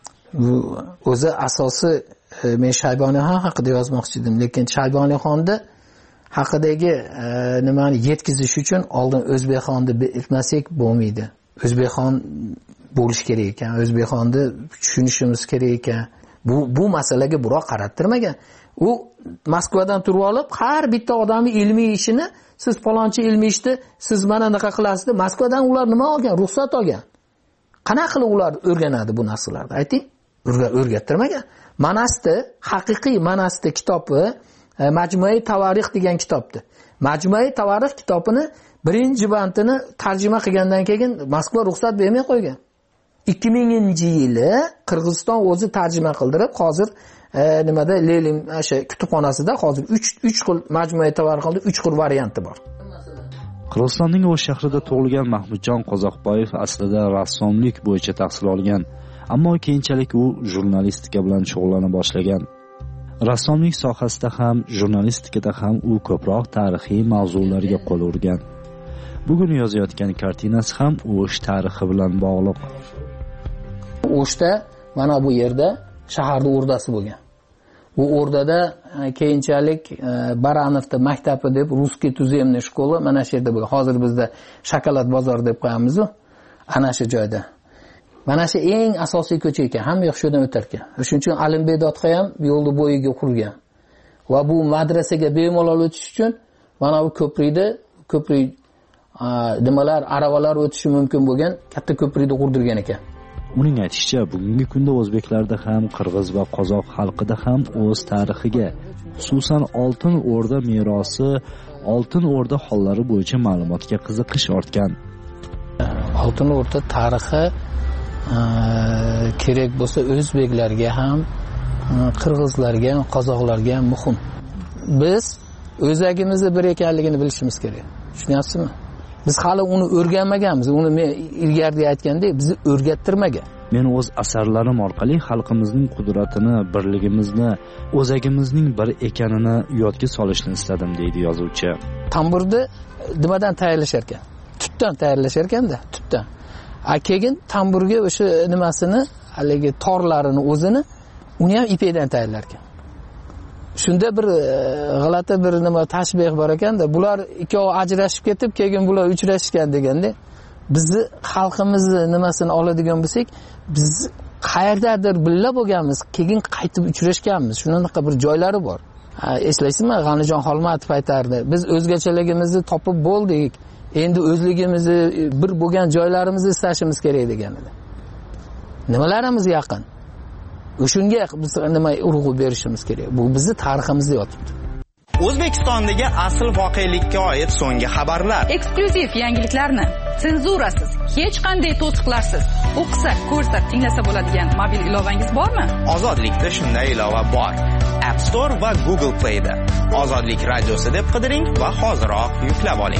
Bu o'zi asosi men Shayboniyxon haqida yozmoqchi edim, lekin Shayboniyxonni haqidagi nimani yetkazish uchun oldin O'zbekxonni bilmasak bo'lmaydi. O'zbekxon bo'lish kerak ekan, O'zbekxonni tushunishimiz kerak ekan. Bu bu masalaga biroq qarattirmagan. U Moskvadan turib olib, har bitta odamning ilmiy ishini, siz falonchi ilmiy ishni siz mana bunaqa qilasiz, Moskvadan ular nima olgan? Ruxsat olgan. Qanaqa qilib ular o'rganadi bu narsalarni? Ayting. O'rgattirmagan. Manasti, haqiqiy Manasti kitobi Majmui Tavarix degan kitobdi. Majmui Tavarix kitobini birinchi bandini tarjima qilgandan keyin Moskva ruxsat bermay qo'ygan. ikki minginchi yili Qirg'iziston o'zi tarjima qildirib, hozir e, nimada Lenin o'sha kutubxonasida hozir uch uch xil Majmui Tavarixda uch xil varianti bor. Qirg'izistonning O'sh shahrida tug'ilgan Mahmudjon Qozoqboyev aslida rassomlik bo'yicha tahsil olgan, ammo keyinchalik u jurnalistika bilan shug'ullana boshlagan. Rassomlik sohasida ham, jurnalistikada ham u ko'proq tarixiy mavzularga qo'l urgan. Bugun yozayotgan kartinasi ham O'sh tarixi bilan bog'liq. O'shda mana bu yerda shaharda o'rdasi bo'lgan. Bu o'rdada keyinchalik Baranovda maktabi deb Ruskiy tuzemniy shkola mana shu yerda bo'lgan. Hozir bizda shokolad bozori deb qo'yamiz-ku, ana shu joyda. Mana shu eng asosiy ko'cha ekan, hamma yoq shudan o'tar ekan. Shuning uchun Alimbedodga ham yo'lni bo'yiga qurgan. Va bu madrasaga bemalol o'tish uchun mana bu ko'prikda ko'prik nimalar aravalar o'tishi mumkin bo'lgan katta ko'prikni qurdirgan ekan. Uning aytishicha, bugungi kunda o'zbeklarda ham, qirg'iz va qozoq xalqida ham o'z tarixiga, xususan Oltin O'rda merosi, Oltin O'rda hollari bo'yicha ma'lumotga qiziqish ortgan. Oltin O'rda tarixi kerak bo'lsa o'zbeklarga ham, qirg'izlarga ham, qozoqlarga ham muhim. Biz o'zagimizni bir ekanligini bilishimiz kerak. Tushunyapsizmi? Biz hali uni o'rganmaganmiz. Uni men ilgarida aytgandek, bizni o'rgattirmagan. Men o'z asarlarim orqali xalqimizning qudratini, birligimizni, o'zagimizning bir ekanini yodga solishni istadim, deydi yozuvchi. Tamburni nimadan tayyorlashar ekan? Tutdan tayyorlashar ekanda, tutdan. A keyin tamburga o'sha nimasini, haligi torlarini o'zini uni ham ipakdan tayyorlar ekan. Shunda bir g'alati bir nima tashbih bor ekanda, bular ikkovi ajrashib ketib, keyin bular uchrashgan deganda, bizni xalqimizni nimasini oladigan bo'lsak, biz qayerdadir billa bo'lganmiz, keyin qaytib uchrashganmiz. Shunaqa bir joylari bor. Eslaysizmi, G'anijon Xolmatov aytardi, biz o'zgachaligimizni topib bo'ldik. Endi o'zligimizni bir bo'lgan joylarimizni istashimiz kerak degan edi. Nimalarimiz yaqin? O'shunga biz nima urg'u berishimiz kerak. Bu bizning tariximizda yotibdi. O'zbekistondagi asl voqelikka oid so'nggi xabarlar. Eksklyuziv yangiliklarni senzurasiz, hech qanday to'siqlarsiz o'qisa, ko'rsa, tinglasa bo'ladigan mobil ilovangiz bormi? Ozodlikda shunday ilova bor. App Store va Google Play da. Ozodlik radiosi deb qidiring va hoziroq yuklab oling.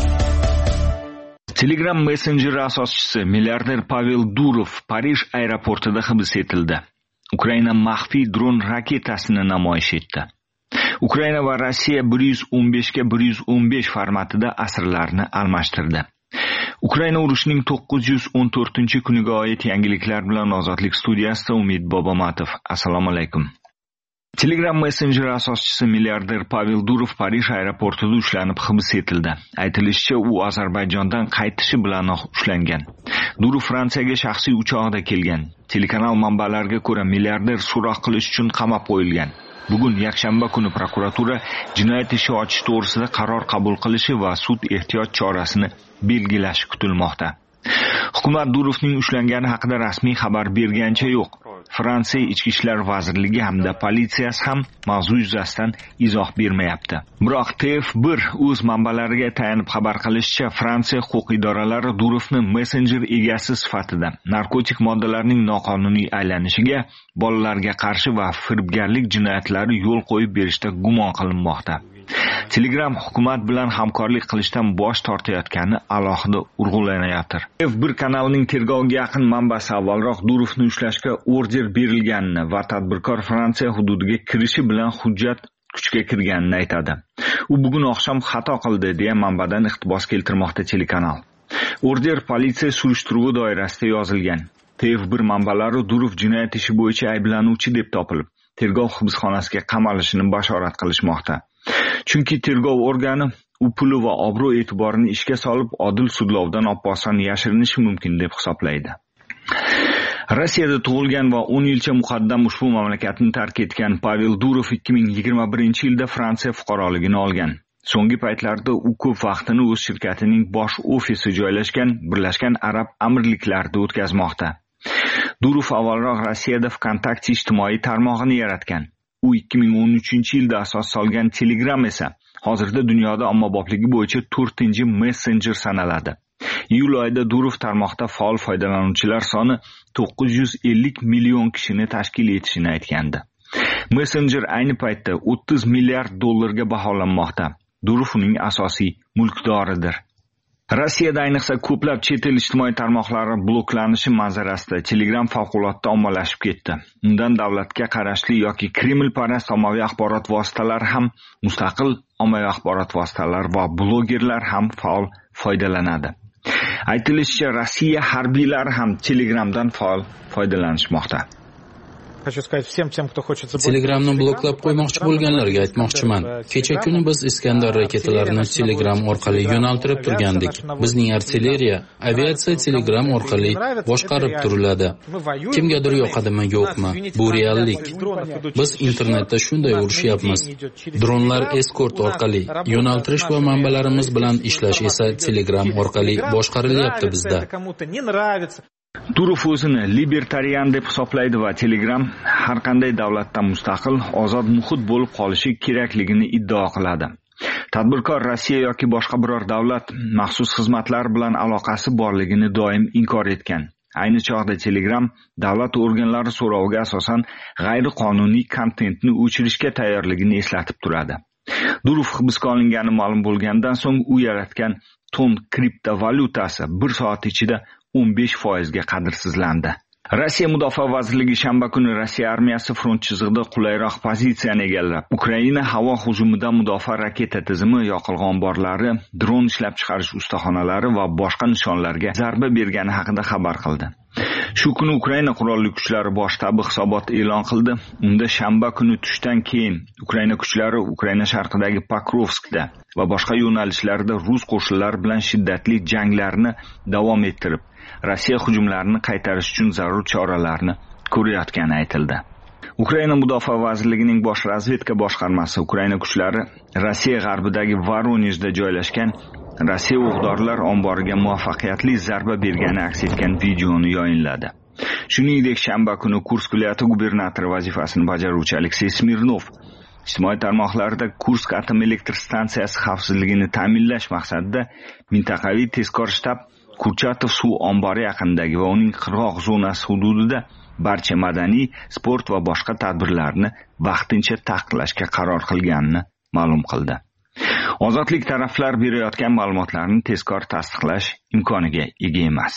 Telegram messenjeri asoschisi milliarder Pavel Durov Parij aeroportida hibs etildi. Ukraina maxfiy dron raketasini namoyish etdi. Ukraina va Rossiya bir yuz o'n besh ga bir yuz o'n besh formatida asirlarni almashtirdi. Ukraina urushining to'qqiz yuz o'n to'rtinchi kuniga oid yangiliklar bilan Ozodlik studiyasida Umid Bobomatov. Assalomu alaykum. Telegram messenjeri asoschisi milliarder Pavel Durov Parij aeroportida ushlanib hibs etildi. Aytilishicha, u Ozarbayjondan qaytishi bilan ushlangan. Durov Fransiyaga shaxsiy uchog'ida kelgan. Telekanal manbalariga ko'ra, milliarder so'roq qilish uchun qamab qo'yilgan. Bugun yakshanba kuni prokuratura jinoyat ishi ochish to'g'risida qaror qabul qilishi va sud ehtiyot chorasini belgilashi kutilmoqda. Hukumat Durovning ushlangani haqida rasmiy xabar bergancha yo'q. Fransiya Ichki ishlar vazirligi hamda politsiyasi ham mavzu yuzasidan izoh bermayapti. Biroq T F bir o'z manbalariga tayanib xabar qilishicha, Fransiya huquq idoralari Durovni messenjer egasi sifatida narkotik moddalarning noqonuniy aylanishiga, bolalarga qarshi va firibgarlik jinoyatlari yo'l qo'yib berishda gumon qilinmoqda. Telegram hukumat bilan hamkorlik qilishdan bosh tortayotgani alohida urg'ulanayotir. T F bir kanalining tergovga yaqin manbasi avvalroq Durovni ushlashga order berilganini va tadbirkor Fransiya hududiga kirishi bilan hujjat kuchga kirganini aytadi. U bugun oqshom xato qildi deya manbadan iqtibos keltirmoqda telekanal. Order politsiya surishtiruvi doirasida yozilgan. T F bir manbalari Durov jinoyat ishi bo'yicha ayblanuvchi deb topilib, tergov hibsxonasiga qamalishini bashorat qilishmoqda. Chunki tergov organi u puli va obro' e'tiborini ishga solib, odil sudlovdan oppozdan yashirinishi mumkin deb hisoblaydi. Rossiyada tug'ilgan va o'n yilcha muqaddam ushbu mamlakatni tark etgan Pavel Durov ikki ming yigirma birinchi yilda Fransiya fuqaroligini olgan. So'nggi paytlarda u ko'p vaqtini o'z shirkatining bosh ofisi joylashgan Birlashgan Arab Amirliklarida o'tkazmoqda. Durov avvalroq Rossiyada VKontakte ijtimoiy tarmog'ini yaratgan. U ikki ming o'n uchinchi yilda asos solgan Telegram esa hozirda dunyoda ommabopligi bo'yicha to'rtinchi messenjer sanaladi. Iyul oyida Durov tarmoqda faol foydalanuvchilar soni to'qqiz yuz ellik million kishini tashkil etishini aytgandi. Messenjer ayni paytda o'ttiz milliard dollarga baholanmoqda. Durov uning asosiy mulkdoridir. Rossiyada ayniqsa ko'plab chet el ijtimoiy tarmoqlari bloklanishi manzarasida Telegram favqulodda ommalashib ketdi. Undan davlatga qarashli yoki Kreml parast ommaviy axborot vositalari ham, mustaqil ommaviy axborot vositalari va blogerlar ham faol foydalanadi. Aytilishicha, Rossiya harbiylari ham Telegramdan faol foydalanishmoqda. Telegramni bloklab qo'ymoqchi bo'lganlarga aytmoqchiman. Kecha kuni biz Iskandar raketalarini Telegram orqali yo'naltirib turgandik. Bizning artilleriya, aviatsiya Telegram orqali boshqarib turiladi. Kimgadir yoqadimi, yo'qmi? Bu reallik. Biz internetda shunday urushyapmiz. Dronlar eskort orqali, yo'naltirish va manbalarimiz bilan ishlash esa Telegram orqali boshqarilyapti bizda. Durov o'zini libertarian deb hisoblaydi va Telegram har qanday davlatdan mustaqil, ozod muhit bo'lib qolishi kerakligini iddao qiladi. Tadbirkor Rossiya yoki boshqa biror davlat maxsus xizmatlari bilan aloqasi borligini doim inkor etgan. Ayni chog'da Telegram davlat organlari so'roviga asosan g'ayriqonuniy kontentni o'chirishga tayyorligini eslatib turadi. Durov hibsga olingani ma'lum bo'lgandan so'ng u yaratgan ton kriptovalyutasi bir soat ichida o'n besh foizga qadrsizlandi. Rossiya Mudofaa vazirligi shanba kuni Rossiya armiyasi front chizig'ida qulayroq pozitsiyani egallab, Ukraina havo hujumidan mudofaa raketa tizimi, yoqilg'i omborlari, dron ishlab chiqarish ustaxonalari va boshqa nishonlarga zarba bergani haqida xabar qildi. Shu kuni Ukraina qurolli kuchlari bosh shtabi hisobot e'lon qildi. Unda shanba kuni tushdan keyin Ukraina kuchlari Ukraina sharqidagi Pokrovskda va boshqa yo'nalishlarda rus qo'shinlari bilan shiddatli janglarni davom ettirib, Rossiya hujumlarini qaytarish uchun zarur choralarni ko'rayotgani aytildi. Ukraina Mudofaa vazirligining bosh razvedka boshqarmasi Ukraina kuchlari Rossiya g'arbidagi Voronejda joylashgan Rossiya o'q-dorilar omboriga muvaffaqiyatli zarba bergani aks etgan videoni yayinladi. Shuningdek, shanba kuni Kursk viloyati gubernatori vazifasini bajaruvchi Aleksey Smirnov ijtimoiy tarmoqlarda Kursk atom elektr stansiyasi xavfsizligini ta'minlash maqsadida mintaqaviy tezkor shtab Kurchatov suv ombori yaqinidagi va uning qirg'oq zonasi hududida barcha madaniy, sport va boshqa tadbirlarni vaqtincha taqiqlashga qaror qilganini ma'lum qildi. Ozodlik taraflar berayotgan ma'lumotlarni tezkor tasdiqlash imkoniga ega emas.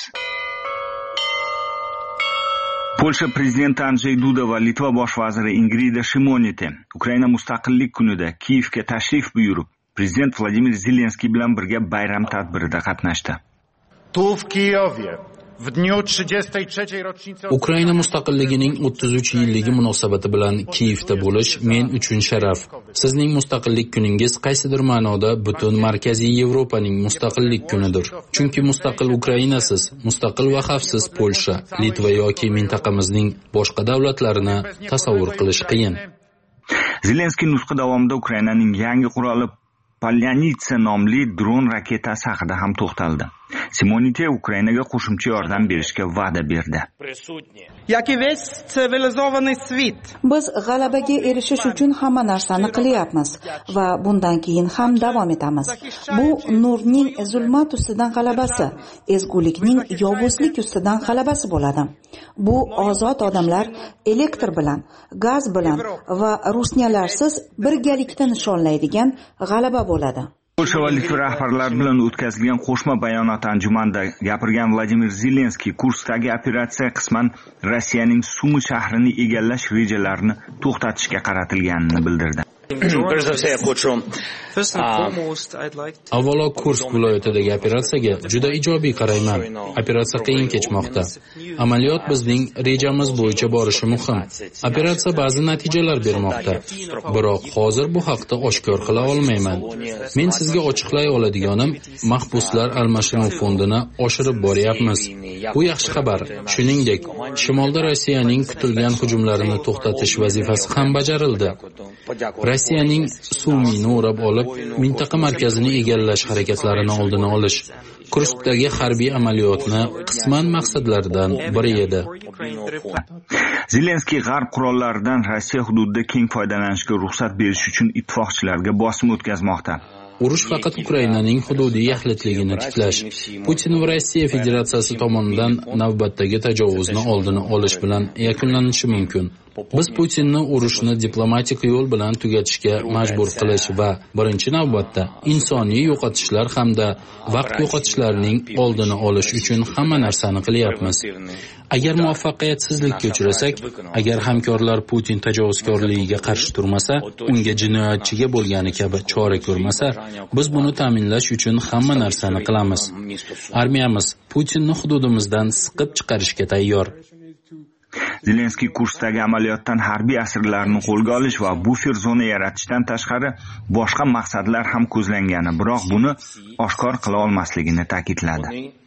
Polsha prezidenti Andrzej Duda va Litva bosh vaziri Ingrida Shimonite Ukraina mustaqillik kunida Kiyevga tashrif buyurib, prezident Vladimir Zelenskiy bilan birga bayram tadbirida qatnashdi. Tu w Kijowie w dniu trzydziestej trzeciej rocznicy Ukraina mustaqilligining o'ttiz uch yilligi munosabati bilan Kiyevda bo'lish men uchun sharaf. Sizning mustaqillik kuningiz qaysidir ma'noda butun Markaziy Yevropaning mustaqillik kunidir. Chunki mustaqil Ukrainasiz, mustaqil va xavfsiz Polsha, Litva yoki mintaqamizning boshqa davlatlarini tasavvur qilish qiyin. Zelenskiy nutqi davomida Ukrainaning yangi quroli Polyanitsa nomli dron raketasi haqida ham to'xtaldi. Simonite Ukrainaga qo'shimcha yordam berishga va'da berdi. Biz g'alabaga erishish uchun hamma narsani qilyapmiz va bundan keyin ham davom etamiz. Bu nurning zulmat ustidan g'alabasi, ezgulikning yovuzlik ustidan g'alabasi bo'ladi. Bu ozod odamlar elektr bilan, gaz bilan va rusniyalarsiz birgalikda nishonlaydigan g'alaba bo'ladi. Polsha va Litva rahbarlari bilan o'tkazilgan qo'shma bayonot anjumanida gapirgan Vladimir Zelenskiy Kurskdagi operatsiya qisman Rossiyaning Sumi shahrini egallash rejalarini to'xtatishga qaratilganini bildirdi. Avvalo Kursk viloyatidagi operatsiyaga juda ijobiy qarayman. Operatsiya qiyin kechmoqda. Amaliyot bizning rejamiz bo'yicha borishi muhim. Operatsiya ba'zi natijalar bermoqda. Biroq hozir bu haqda oshkor qila olmayman. Men sizga ochiqlay oladiganim, mahbuslar almashinuv fondini oshirib boryapmiz. Bu yaxshi xabar. Shuningdek, shimolda Rossiyaning kutilgan hujumlarini to'xtatish vazifasi ham bajarildi. Rossiyaning Sumini o'rab olib, mintaqa markazini egallash harakatlarini oldini olish Kurskdagi harbiy amaliyotni qisman maqsadlaridan biri edi. Zelenskiy g'arb qurollaridan Rossiya hududida keng foydalanishga ruxsat berish uchun ittifoqchilarga bosim o'tkazmoqda. Urush faqat Ukrainaning hududiy yaxlitligini tiklash, Putin va Rossiya Federatsiyasi tomonidan navbatdagi tajovuzni oldini olish bilan yakunlanishi mumkin. Biz Putinni urushni diplomatik yo'l bilan tugatishga majbur qilish va birinchi navbatda insoniy yo'qotishlar hamda vaqt yo'qotishlarning oldini olish uchun hamma narsani qilyapmiz. Agar muvaffaqiyatsizlikka uchrasak, agar hamkorlar Putin tajovuzkorligiga qarshi turmasa, unga jinoyatchiga bo'lgani kabi chora ko'rmasa, biz buni ta'minlash uchun hamma narsani qilamiz. Armiyamiz Putinni hududimizdan siqib chiqarishga tayyor. Zelenskiy Kursdagi amaliyotdan harbiy asirlarni qo'lga olish va bufer zona yaratishdan tashqari boshqa maqsadlar ham ko'zlangani, biroq buni oshkor qila olmasligini ta'kidladi.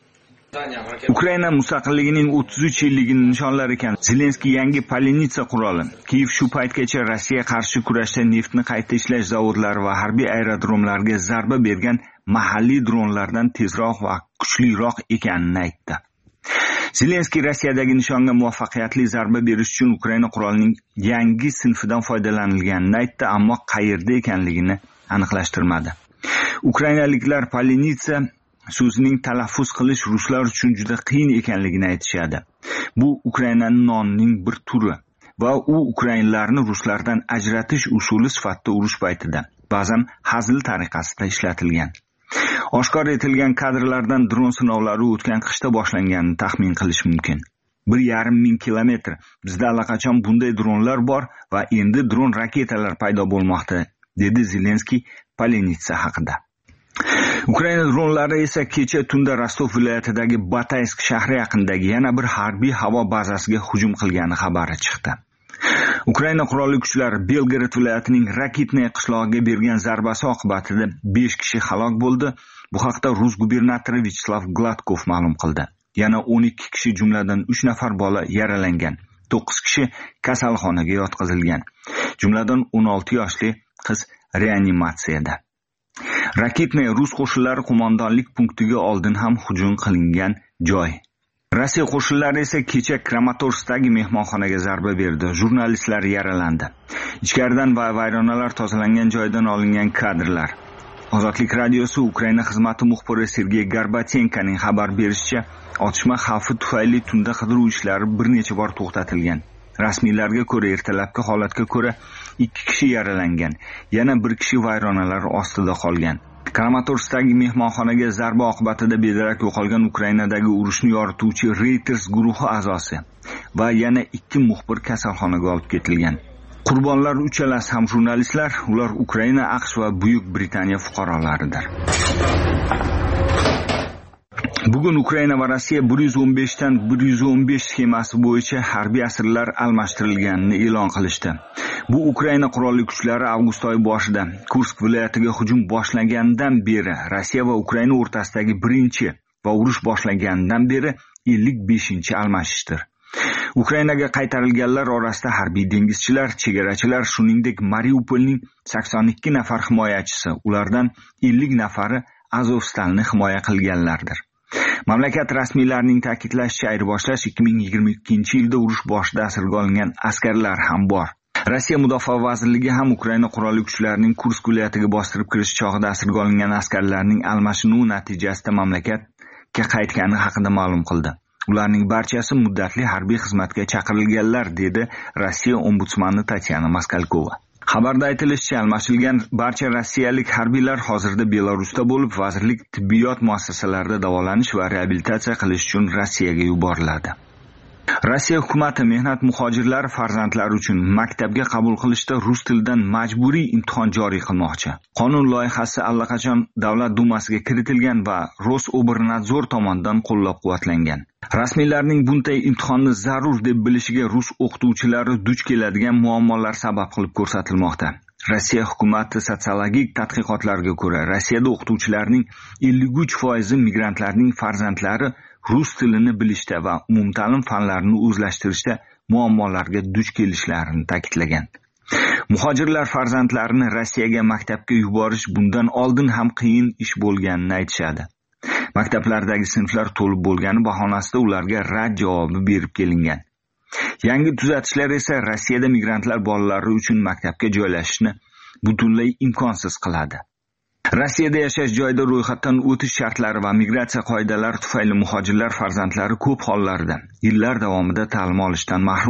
Ukraina mustaqilligining o'ttiz uch yilligini nishonlar ekan Zelenskiy yangi Palenitsa quroli, Kiyev shu paytgacha Rossiya qarshi kurashda neftni qayta ishlash zavodlari va harbiy aerodromlarga zarba bergan mahalliy dronlardan tezroq va kuchliroq ekanini aytdi. Zelenskiy Rossiyadagi nishonga muvaffaqiyatli zarba berish uchun Ukraina qurolining yangi sinfidan foydalanilganini aytdi, ammo qayerda ekanligini aniqlashtirmadi. Ukrainaliklar Palenitsa so'zining talaffuz qilish ruslar uchun juda qiyin ekanligini aytishadi. Bu Ukrainaning nonining bir turi va u ukrainlarni ruslardan ajratish usuli sifatida urush paytida, ba'zan hazil tariqasida ishlatilgan. Oshkor etilgan kadrlardan dron sinovlari o'tgan qishda boshlanganini taxmin qilish mumkin. bir yarim ming kilometr. Bizda allaqachon bunday dronlar bor va endi dron raketalar paydo bo'lmoqda, dedi Zelenskiy Palenitsa haqida. Ukraina dronlari esa kecha tunda Rostov viloyatidagi Bataysk shahri yaqinidagi yana bir harbiy havo bazasiga hujum qilgani xabari chiqdi. Ukraina qurolli kuchlari Belgorod viloyatining Rakitnaya qishlog'iga bergan zarbasi oqibatida besh kishi halok bo'ldi. Bu haqda Rus gubernatori Vyacheslav Gladkov ma'lum qildi. Yana o'n ikki kishi, jumladan uch nafar bola yaralangan. to'qqiz kishi kasalxonaga yotqizilgan. Jumladan o'n olti yoshli qiz reanimatsiyada. Rakitnaya Rus qo'shinlari qo'mondonlik punktiga oldin ham hujum qilingan joy. Rossiya qo'shinlari esa kecha Kramatorskdagi mehmonxonaga zarba berdi. Jurnalistlar yaralandi. Ichkaridan va vayronalar tozalangan joydan olingan kadrlar. Ozodlik radiosi Ukraina xizmati muxbiri Sergey Garbatenkoning xabar berishicha, otishma xavfi tufayli tunda qidiruv ishlari bir necha bor to'xtatilgan. Rasmiylarga ko'ra, ertalabki holatga ko'ra ikki kishi yaralangan, yana bir kishi vayronalar ostida qolgan. Kramatorskdagi mehmonxonaga zarba oqibatida bedarak yo'qolgan Ukrainadagi urushni yorituvchi Reuters guruhi a'zosi va yana ikki muxbir kasalxonaga olib ketilgan. Qurbonlar uchalasi ham jurnalistlar, ular Ukraina, AQSh va Buyuk Britaniya fuqarolaridir. Bugun Ukraina va Rossiya bir yuz o'n besh dan bir yuz o'n besh sxemasi bo'yicha harbiy asirlar almashtirilganini e'lon qilishdi. Bu Ukraina qurolli kuchlari avgust oyi boshida Kursk viloyatiga hujum boshlagandan beri Rossiya va Ukraina o'rtasidagi birinchi va urush boshlagandan beri ellik beshinchi almashishdir. Ukrainaga qaytarilganlar orasida harbiy dengizchilar, chegarachilar, shuningdek Mariupolning sakson ikki nafar himoyachisi, ulardan ellik nafari Azovstalni himoya qilganlardir. Mamlakat rasmiylarining ta'kidlashicha, ayirboshlash ikki ming yigirma ikkinchi yilda urush boshida asirga olingan askarlar ham bor. Rossiya Mudofaa vazirligi ham Ukraina qurolli kuchlarining Kursk viloyatiga bostirib kirish chog'ida asirga olingan askarlarning almashinuvi natijasida mamlakatga qaytgani haqida ma'lum qildi. Ularning barchasi muddatli harbiy xizmatga chaqirilganlar, dedi Rossiya ombudsmani Tatyana Maskalkova. Xabarda aytilishicha, almashilgan barcha rossiyalik harbiylar hozirda Belarusda bo'lib, vazirlik tibbiyot muassasalarida davolanish va reabilitatsiya qilish uchun Rossiyaga yuboriladi. Rossiya hukumati mehnat muhojirlari farzandlari uchun maktabga qabul qilishda rus tilidan majburiy imtihon joriy qilmoqchi. Qonun loyihasi allaqachon Davlat dumasiga kiritilgan va Rosobrnadzor tomonidan qo'llab-quvvatlangan. Rasmiylarning bunday imtihonni zarur deb bilishiga rus o'qituvchilari duch keladigan muammolar sabab qilib ko'rsatilmoqda. Rossiya hukumati sotsiologik tadqiqotlarga ko'ra, Rossiyada o'qituvchilarning ellik uch foizi migrantlarning farzandlari rus tilini bilishda va umumta'lim fanlarini o'zlashtirishda muammolarga duch kelishlarini ta'kidlagan. Muhojirlar farzandlarini Rossiyaga maktabga yuborish bundan oldin ham qiyin ish bo'lganini aytishadi. Maktablardagi sinflar to'lib bo'lgani bahonasida ularga rad javobi berib kelingan. Yangi tuzatishlar esa Rossiyada migrantlar bolalari uchun maktabga joylashishni butunlay imkonsiz qiladi. Rossiyada yashash joyida ro'yxatdan o'tish shartlari va migratsiya qoidalari tufayli muhojirlar farzandlari ko'p hollarda yillar davomida ta'lim olishdan mahrum.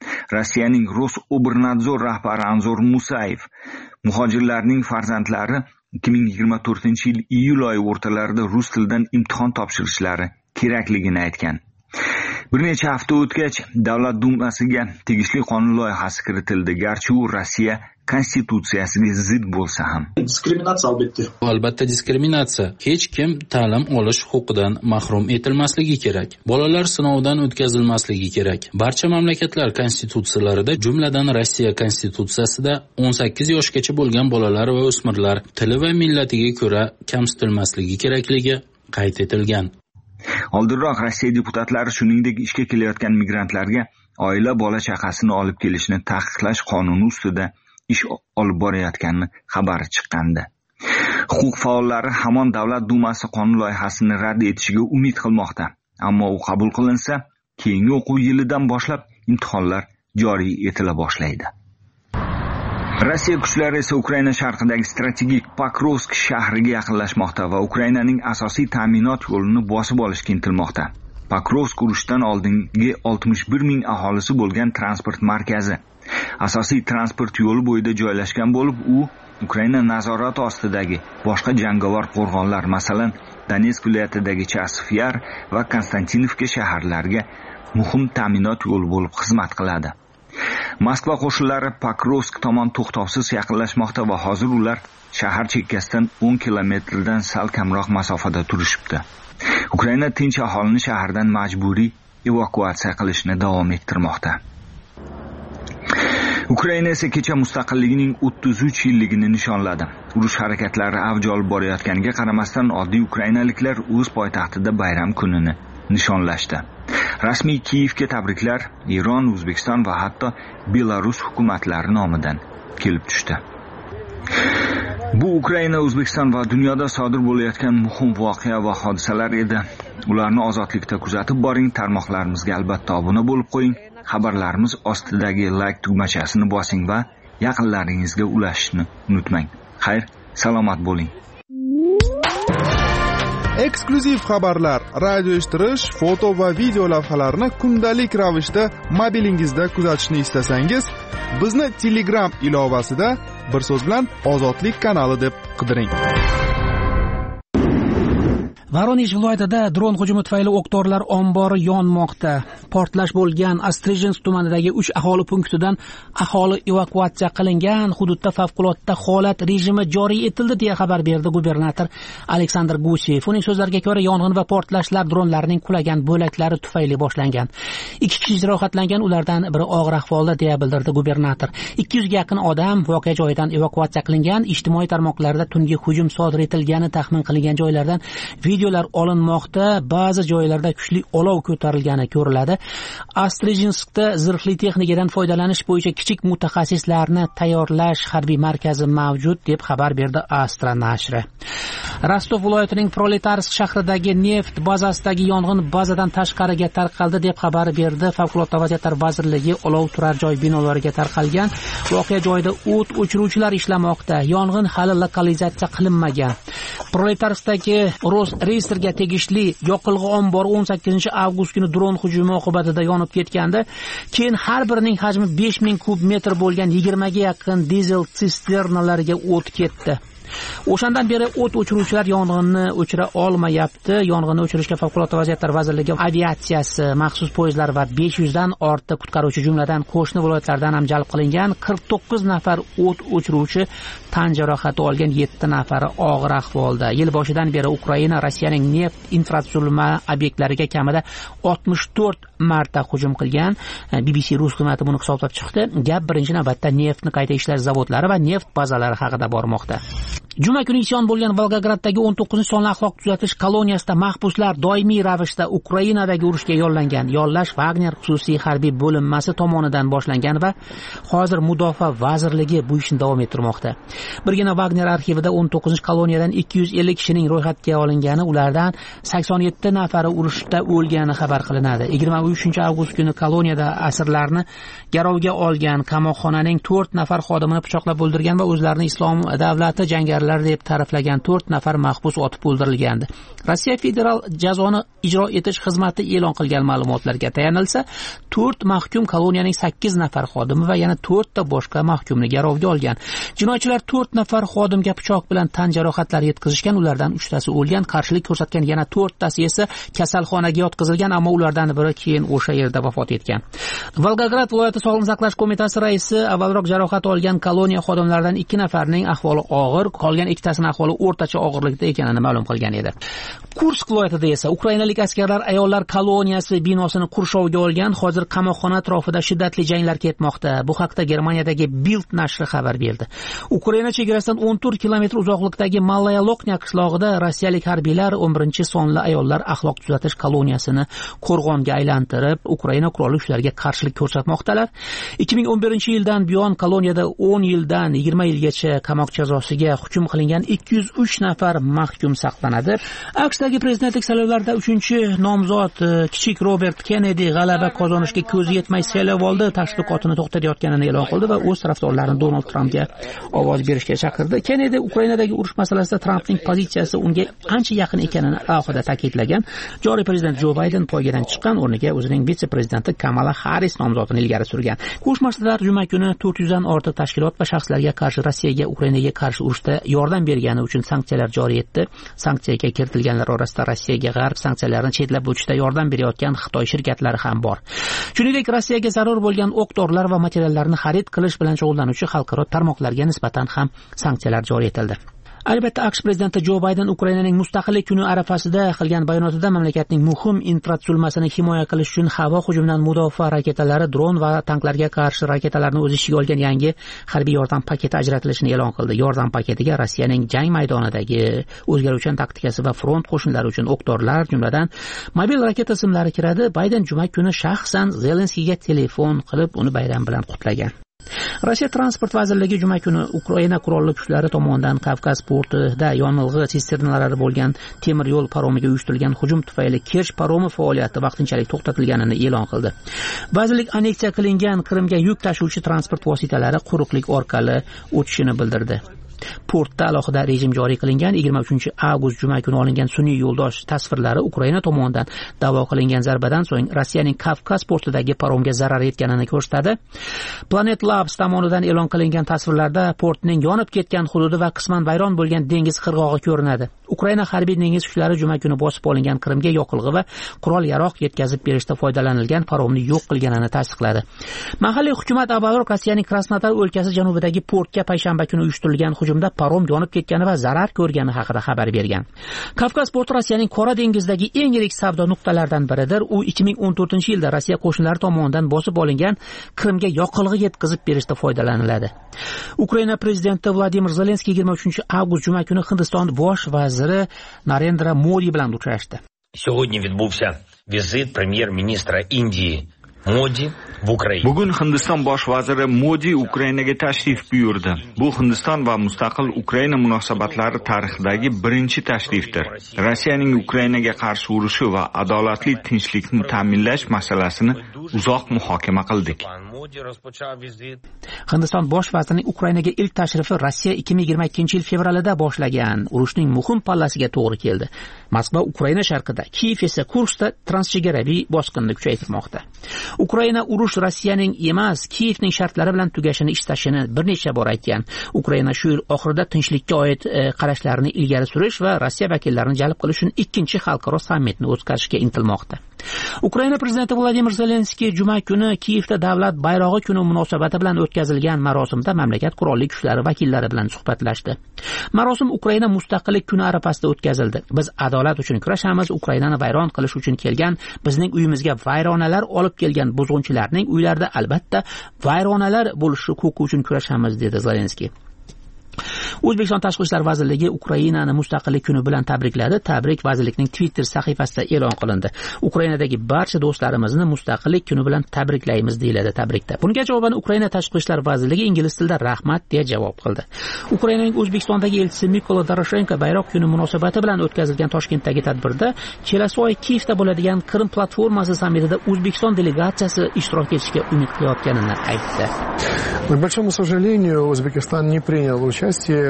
Rossiyaning Rosobrnadzor rahbari Anzor Musayev muhojirlarning farzandlari ikki ming yigirma to'rtinchi yil iyul oyi o'rtalarida rus tilidan imtihon topshirishlari kerakligini aytgan. Bir necha hafta o'tgach, Davlat dumasiga tegishli qonun loyihasi kiritildi, garchi u Rossiya konstitutsiyasiga zid bo'lsa ham. Diskriminatsiya albatta. Albatta diskriminatsiya. Hech kim ta'lim olish huquqidan mahrum etilmasligi kerak. Bolalar sinovdan o'tkazilmasligi kerak. Barcha mamlakatlar konstitutsiyalarida, jumladan Rossiya konstitutsiyasida o'n sakkiz yoshgacha bo'lgan bolalar va o'smirlar tili va millatiga ko'ra kamsitilmasligi kerakligi qayd etilgan. Oldinroq Rossiya deputatlari shuningdek ishga kelayotgan migrantlarga oila bola chaqasini olib kelishni taqiqlash qonuni ustida ish olib borayotganini xabari chiqqandi. Huquq faollari hamon Davlat dumasi qonun loyihasini rad etishiga umid qilmoqda. Ammo u qabul qilinsa, keyingi o'quv yilidan boshlab imtihonlar joriy etila boshlaydi. Rossiya kuchlari esa Ukraina sharqidagi strategik Pokrovsk shahriga yaqinlashmoqda va Ukrainaning asosiy ta'minot yo'lini bosib olishga intilmoqda. Pokrovsk urushdan oldingi oltmish bir ming aholisi bo'lgan transport markazi. Asosiy transport yo'li bo'yida joylashgan bo'lib, u Ukraina nazorati ostidagi boshqa jangovar qo'rg'onlar, masalan, Donetsk viloyatidagi Chasvyar va Konstantinovka shaharlariga muhim ta'minot yo'li bo'lib xizmat qiladi. Moskva qo'shinlari Pokrovsk tomon to'xtovsiz yaqinlashmoqda va hozir ular shahar chekkasidan o'n kilometrdan sal kamroq masofada turishibdi. Ukraina tinch aholini shahardan majburiy evakuatsiya qilishni davom ettirmoqda. Ukraina esa kecha mustaqilligining o'ttiz uch yilligini nishonladi. Urush harakatlari avj olib borayotganiga qaramasdan oddiy ukrainaliklar o'z poytaxtida bayram kunini nishonlashdi. Rasmiy Kiyevga tabriklar Eron, O'zbekiston va hatto Belarus hukumatlari nomidan kelib tushdi. Bu Ukraina, O'zbekiston va dunyoda sodir bo'layotgan muhim voqea va hodisalar edi. Ularni ozodlikda kuzatib boring, tarmoqlarimizga albatta obuna bo'lib qo'ying. Xabarlarimiz ostidagi like tugmachasini bosing va yaqinlaringizga ulashishni unutmang. Xayr, salomat bo'ling. Eksklyuziv xabarlar, radio eshittirish, foto va video lavhalarni kundalik ravishda mobilingizda kuzatishni istasangiz, bizni Telegram ilovasida bir so'z bilan Ozodlik kanali deb qidiring. Voronezh viloyatida dron hujumi tufayli o'q-dorilar ombori yonmoqda. Portlash bo'lgan Astrizhensk tumanidagi uch aholi punktidan aholi evakuatsiya qilingan. Hududda favqulodda holat rejimi joriy etildi deya xabar berdi gubernator Aleksandr Gusev. Uning so'zlariga ko'ra, yong'in va portlashlar dronlarning qulagan bo'laklari tufayli boshlangan. Ikki kishi jarohatlangan, ulardan biri og'ir ahvolda deya bildirdi gubernator. ikki yuzga yaqin odam voqea joyidan evakuatsiya qilingan. Ijtimoiy tarmoqlarda tungi hujum sodir etilgani taxmin qilingan joylardan videolar olinmoqda. Ba'zi joylarda kuchli olov ko'tarilgani ko'riladi. Astrizhenskda zirhli texnikadan foydalanish bo'yicha kichik mutaxassislarni tayyorlash harbiy markazi mavjud deb xabar berdi Astra nashri. Rostov viloyatining Proletarsk shahridagi neft bazasidagi yong'in bazadan tashqariga tarqaldi deb xabar berdi Favqulodda vaziyatlar vazirligi. Olov turar joy binolariga tarqalgan. Voqea joyida o't o'chiruvchilar ishlamoqda. Yong'in hali lokalizatsiya qilinmagan. Proletarskdagi Rosreyestrga tegishli yoqilg'i ombori o'n sakkizinchi avgust kuni dron hujumi oqibatida yonib ketgandi. Keyin har birining hajmi besh ming kub metr bo'lgan yigirmaga yaqin dizel sisternalarga o't ketdi. O'shandan beri o't o'chiruvchilar yong'inni o'chira olmayapti. Yong'inni o'chirishga Favqulodda vaziyatlar vazirligi aviatsiyasi, maxsus poyezdlar va besh yuzdan ortiq qutqaruvchi, jumladan qo'shni viloyatlardan ham jalb qilingan. qirq to'qqiz nafar o't o'chiruvchi tan jarohati olgan, yetti nafari og'ir ahvolda. Yil boshidan beri Ukraina Rossiyaning neft infratuzilma obyektlariga kamida oltmish to'rt marta hujum qilgan. B B C rus hukumati buni hisoblab chiqdi. Gap birinchi navbatda neftni qayta ishlash zavodlari va neft bazalari haqida bormoqda. Juma kuni isyon bo'lgan Volgograddagi o'n to'qqizinchi sonli axloq tuzatish koloniyasida mahbuslar doimiy ravishda Ukrainadagi urushga yollangan. Yollash Wagner xususiy harbiy bo'linmasi tomonidan boshlangan va hozir Mudofaa vazirligi bu ishni davom ettirmoqda. Birgina Wagner arxivida o'n to'qqizinchi koloniyadan ikki yuz ellik kishining ro'yxatga olingani, ulardan sakson yetti nafari urushda o'lgani xabar qilinadi. yigirma uchinchi avgust kuni koloniyada asirlarni garovga olgan qamoqxonaning to'rt nafar xodimini pichoqlab o'ldirgan va o'zlarini Islom davlati jangari firibgarlar deb ta'riflagan to'rt nafar mahbus otib o'ldirilgandi. Rossiya federal jazoni ijro etish xizmati e'lon qilgan ma'lumotlarga tayanilsa, to'rt mahkum koloniyaning sakkiz nafar xodimi va yana to'rtta boshqa mahkumni garovga olgan. Jinoyatchilar to'rt nafar xodimga pichoq bilan tan jarohatlari yetkazishgan, ulardan uchtasi o'lgan, qarshilik ko'rsatgan yana to'rttasi esa kasalxonaga yotqizilgan, ammo ulardan biri keyin o'sha yerda vafot etgan. Volgograd viloyati Sog'liqni saqlash qo'mitasi raisi avvalroq jarohat olgan koloniya xodimlaridan ikki nafarining ahvoli og'ir, qolgan ikkitasining ahvoli o'rtacha og'irlikda ekanini ma'lum qilgan edi. Kursk viloyatida esa ukrainalik askarlar ayollar koloniyasi binosini qurshovga olgan. Hozir qamoqxona atrofida shiddatli janglar ketmoqda. Bu haqda Germaniyadagi Bild nashri xabar berdi. Ukraina chegarasidan o'n to'rt kilometr uzoqlikdagi Malaya Loknya qishlog'ida rossiyalik harbiylar o'n birinchi sonli ayollar axloq tuzatish koloniyasini qo'rg'onga aylantirib, Ukraina qurolli kuchlariga qarshilik ko'rsatmoqdalar. ikki ming o'n birinchi yildan buyon koloniyada o'n yildan yigirma yilgacha qamoq jazosiga hukm qilingan ikki yuz uch nafar mahkum saqlanadi. AQShdagi prezidentlik saylovlarida uchinchi nomzod kichik Robert Kennedy g'alaba qozonishga ko'zi yetmay saylov oldi, tashviqotini to'xtatayotganini e'lon qildi va o'z tarafdorlarini Donald Trampga ovoz berishga chaqirdi. Kennedy Ukrainadagi urush masalasida Trampning pozitsiyasi unga ancha yaqin ekanini alohida ta'kidlagan. Joriy prezident Jo Bayden poygadan chiqqan, o'rniga o'zining vitse-prezidenti Kamala Harris nomzodini ilgari surgan. Qo'shma Shtatlar juma kuni to'rt yuz dan ortiq tashkilot va shaxslarga qarshi Rossiyaga Ukrainaga qarshi urushda yordam bergani uchun sanksiyalar joriy etdi. Sanksiyaga kiritilganlar orasida Rossiyaga g'arb sanksiyalarni chetlab o'tishda yordam berayotgan Xitoy shirkatlari ham bor. Shuningdek, Rossiyaga zarur bo'lgan o'q-dorilar va materiallarni xarid qilish bilan shug'ullanuvchi xalqaro tarmoqlarga nisbatan ham sanksiyalar joriy etildi. Albatta, AQSh prezidenti Jo Bayden Ukrainaning mustaqillik kuni arafasida qilgan bayonotida mamlakatning muhim infratuzilmasini himoya qilish uchun havo hujumidan mudofaa raketalari, dron va tanklarga qarshi raketalarni o'z ichiga olgan yangi harbiy yordam paketi ajratilishini e'lon qildi. Yordam paketiga Rossiyaning jang maydonidagi o'zgaruvchan taktikasi va front qo'shinlari uchun o'q-dorilar, jumladan mobil raketa simlari kiradi. Bayden juma kuni shaxsan Zelenskiyga telefon qilib uni bayram bilan qutlagan. Rossiya transport vazirligi juma kuni Ukraina qurolli kuchlari tomonidan Kavkaz portida yonilg'i sisternalari bo'lgan temir yo'l paromiga uyushtirilgan hujum tufayli Kerch paromi faoliyati vaqtinchalik to'xtatilganini e'lon qildi. Vazirlik anneksiya qilingan Qrimga yuk tashuvchi transport vositalari quruqlik orqali o'tishini bildirdi. Portda alohida rejim joriy qilingan. yigirma uchinchi avgust juma kuni olingan sun'iy yo'ldosh tasvirlari Ukraina tomonidan da'vo qilingan zarbadan so'ng Rossiyaning Kavkaz portidagi paromga zarar yetganini ko'rsatadi. Planet Labs tomonidan e'lon qilingan tasvirlarda portning yonib ketgan hududi va qisman vayron bo'lgan dengiz qirg'og'i ko'rinadi. Ukraina harbiy dengiz kuchlari juma kuni bosib olingan Qrimga yoqilg'i va qurol-yarog' yetkazib berishda foydalanilgan paromni yo'q qilganini tasdiqladi. Mahalliy hukumat avvalroq Rossiyaning Krasnodar o'lkasi janubidagi portga payshanba kuni uyushtirilgan hujumda parom yonib ketgani va zarar ko'rgani haqida xabar bergan. Kavkaz porti Rossiyaning Qora dengizdagi eng yirik savdo nuqtalaridan biridir. U ikki ming o'n to'rtinchi yilda Rossiya qo'shinlari tomonidan bosib olingan Qrimga yoqilg'i yetkazib berishda foydalaniladi. Ukraina prezidenti Vladimir Zelenskiy yigirma uchinchi avgust juma kuni Hindiston bosh vaziri Narendra Modi bilan uchrashdi. Сьогодні відбувся візит прем'єр-міністра Індії Modi Bugun Hindiston bosh vaziri Modi Ukrainaga tashrif buyurdi. Bu Hindiston va mustaqil Ukraina munosabatlari tarixidagi birinchi tashrifdir. Rossiyaning Ukrainaga qarshi urushi va adolatli tinchlikni ta'minlash masalasini uzoq muhokama qildik. Hindiston bosh vazirining Ukrainaga ilk tashrifi Rossiya ikki ming yigirma ikkinchi yil fevralida boshlagan urushning muhim pallasiga to'g'ri keldi. Moskva Ukraina sharqida, Kiyev esa Kurskda transchegaraviy bosqinni kuchaytirmoqda. Ukraina urush Rossiyaning emas, Kiyevning shartlari bilan tugashini istashini bir necha bor aytgan. Ukraina shu yil oxirida tinchlikka oid qarashlarini ilgari surish va Rossiya vakillarini jalb qilish uchun ikkinchi xalqaro sammitni o'tkazishga intilmoqda. Ukraina prezidenti Vladimir Zelenskiy juma kuni Kiyevda davlat bayrog'i kuni munosabati bilan o'tkazilgan marosimda mamlakat qurolli kuchlari vakillari bilan suhbatlashdi. Marosim Ukraina mustaqillik kuni arafasida o'tkazildi. Biz adolat uchun kurashamiz, Ukrainani vayron qilish uchun kelgan, bizning uyimizga vayronalar olib kelgan buzg'unchilarning uylarida albatta vayronalar bo'lishi huquqi uchun kurashamiz, dedi Zelenskiy. O'zbekiston Tashqi ishlar vazirligi Ukrainani mustaqillik kuni bilan tabrikladi. Tabrik vazirlikning Twitter sahifasida e'lon qilindi. Ukrainadagi barcha do'stlarimizni mustaqillik kuni bilan tabriklaymiz, deyiladi tabrikda. Bunga javoban Ukraina Tashqi ishlar vazirligi ingliz tilida rahmat deya javob qildi. Ukrainaning O'zbekistondagi elchisi Mykola Doroshenko bayroq kuni munosabati bilan o'tkazilgan Toshkentdagi tadbirda kelasi oy Kiyevda bo'ladigan Qrim platformasi sammitida O'zbekiston delegatsiyasi ishtirok etishga umid qilayotganini aytdi. К большому сожалению, Узбекистан не принял участие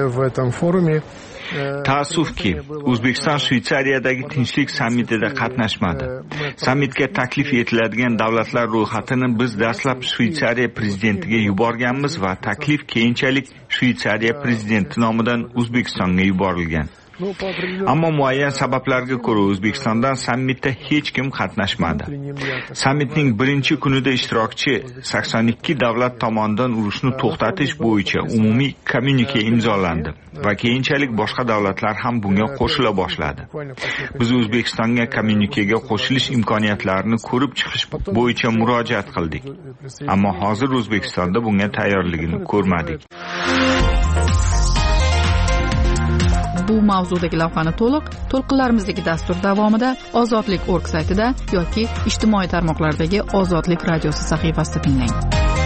в этом форуме. Taassufki, O'zbekiston Shveysariyadagi tinchlik sammitida qatnashmadi. Sammitga taklif etiladigan davlatlar ro'yxatini biz dastlab Shveysariya prezidentiga yuborganmiz va taklif keyinchalik Shveysariya prezidenti nomidan O'zbekistonga yuborilgan. Ammo muayyan sabablarga ko'ra O'zbekistondan sammitda hech kim qatnashmadi. Sammitning birinchi kunida ishtirokchi sakson ikki davlat tomonidan urushni to'xtatish bo'yicha umumiy kommunike imzolandi va keyinchalik boshqa davlatlar ham bunga qo'shila boshladi. Biz O'zbekistonga kommunikega qo'shilish imkoniyatlarini ko'rib chiqish bo'yicha murojaat qildik. Ammo hozir O'zbekistonda bunga tayyorligini ko'rmadik. Bu mavzudagi lavhani to'liq to'lqinlarimizdagi dastur davomida Ozodlik nokta org saytida yoki ijtimoiy tarmoqlardagi Ozodlik radiosi sahifasida tinglang.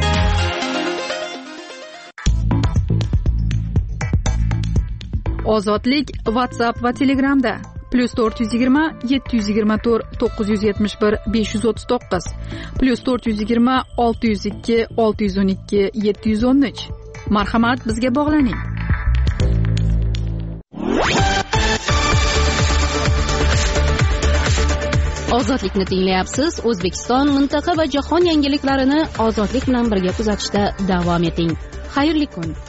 Ozodlik WhatsApp va Telegramda plus to'rt yuz yigirma yetti yuz yigirma to'rt to'qqiz yuz yetmish bir besh yuz o'ttiz to'qqiz plus to'rt yuz yigirma olti yuz ikki olti yuz o'n ikki yetti yuz o'n uch. Marhamat, bizga bog'laning. Ozodlikni tinglayapsiz. O'zbekiston, mintaqa va jahon yangiliklarini ozodlik bilan birga kuzatishda davom eting. Xayrli kun.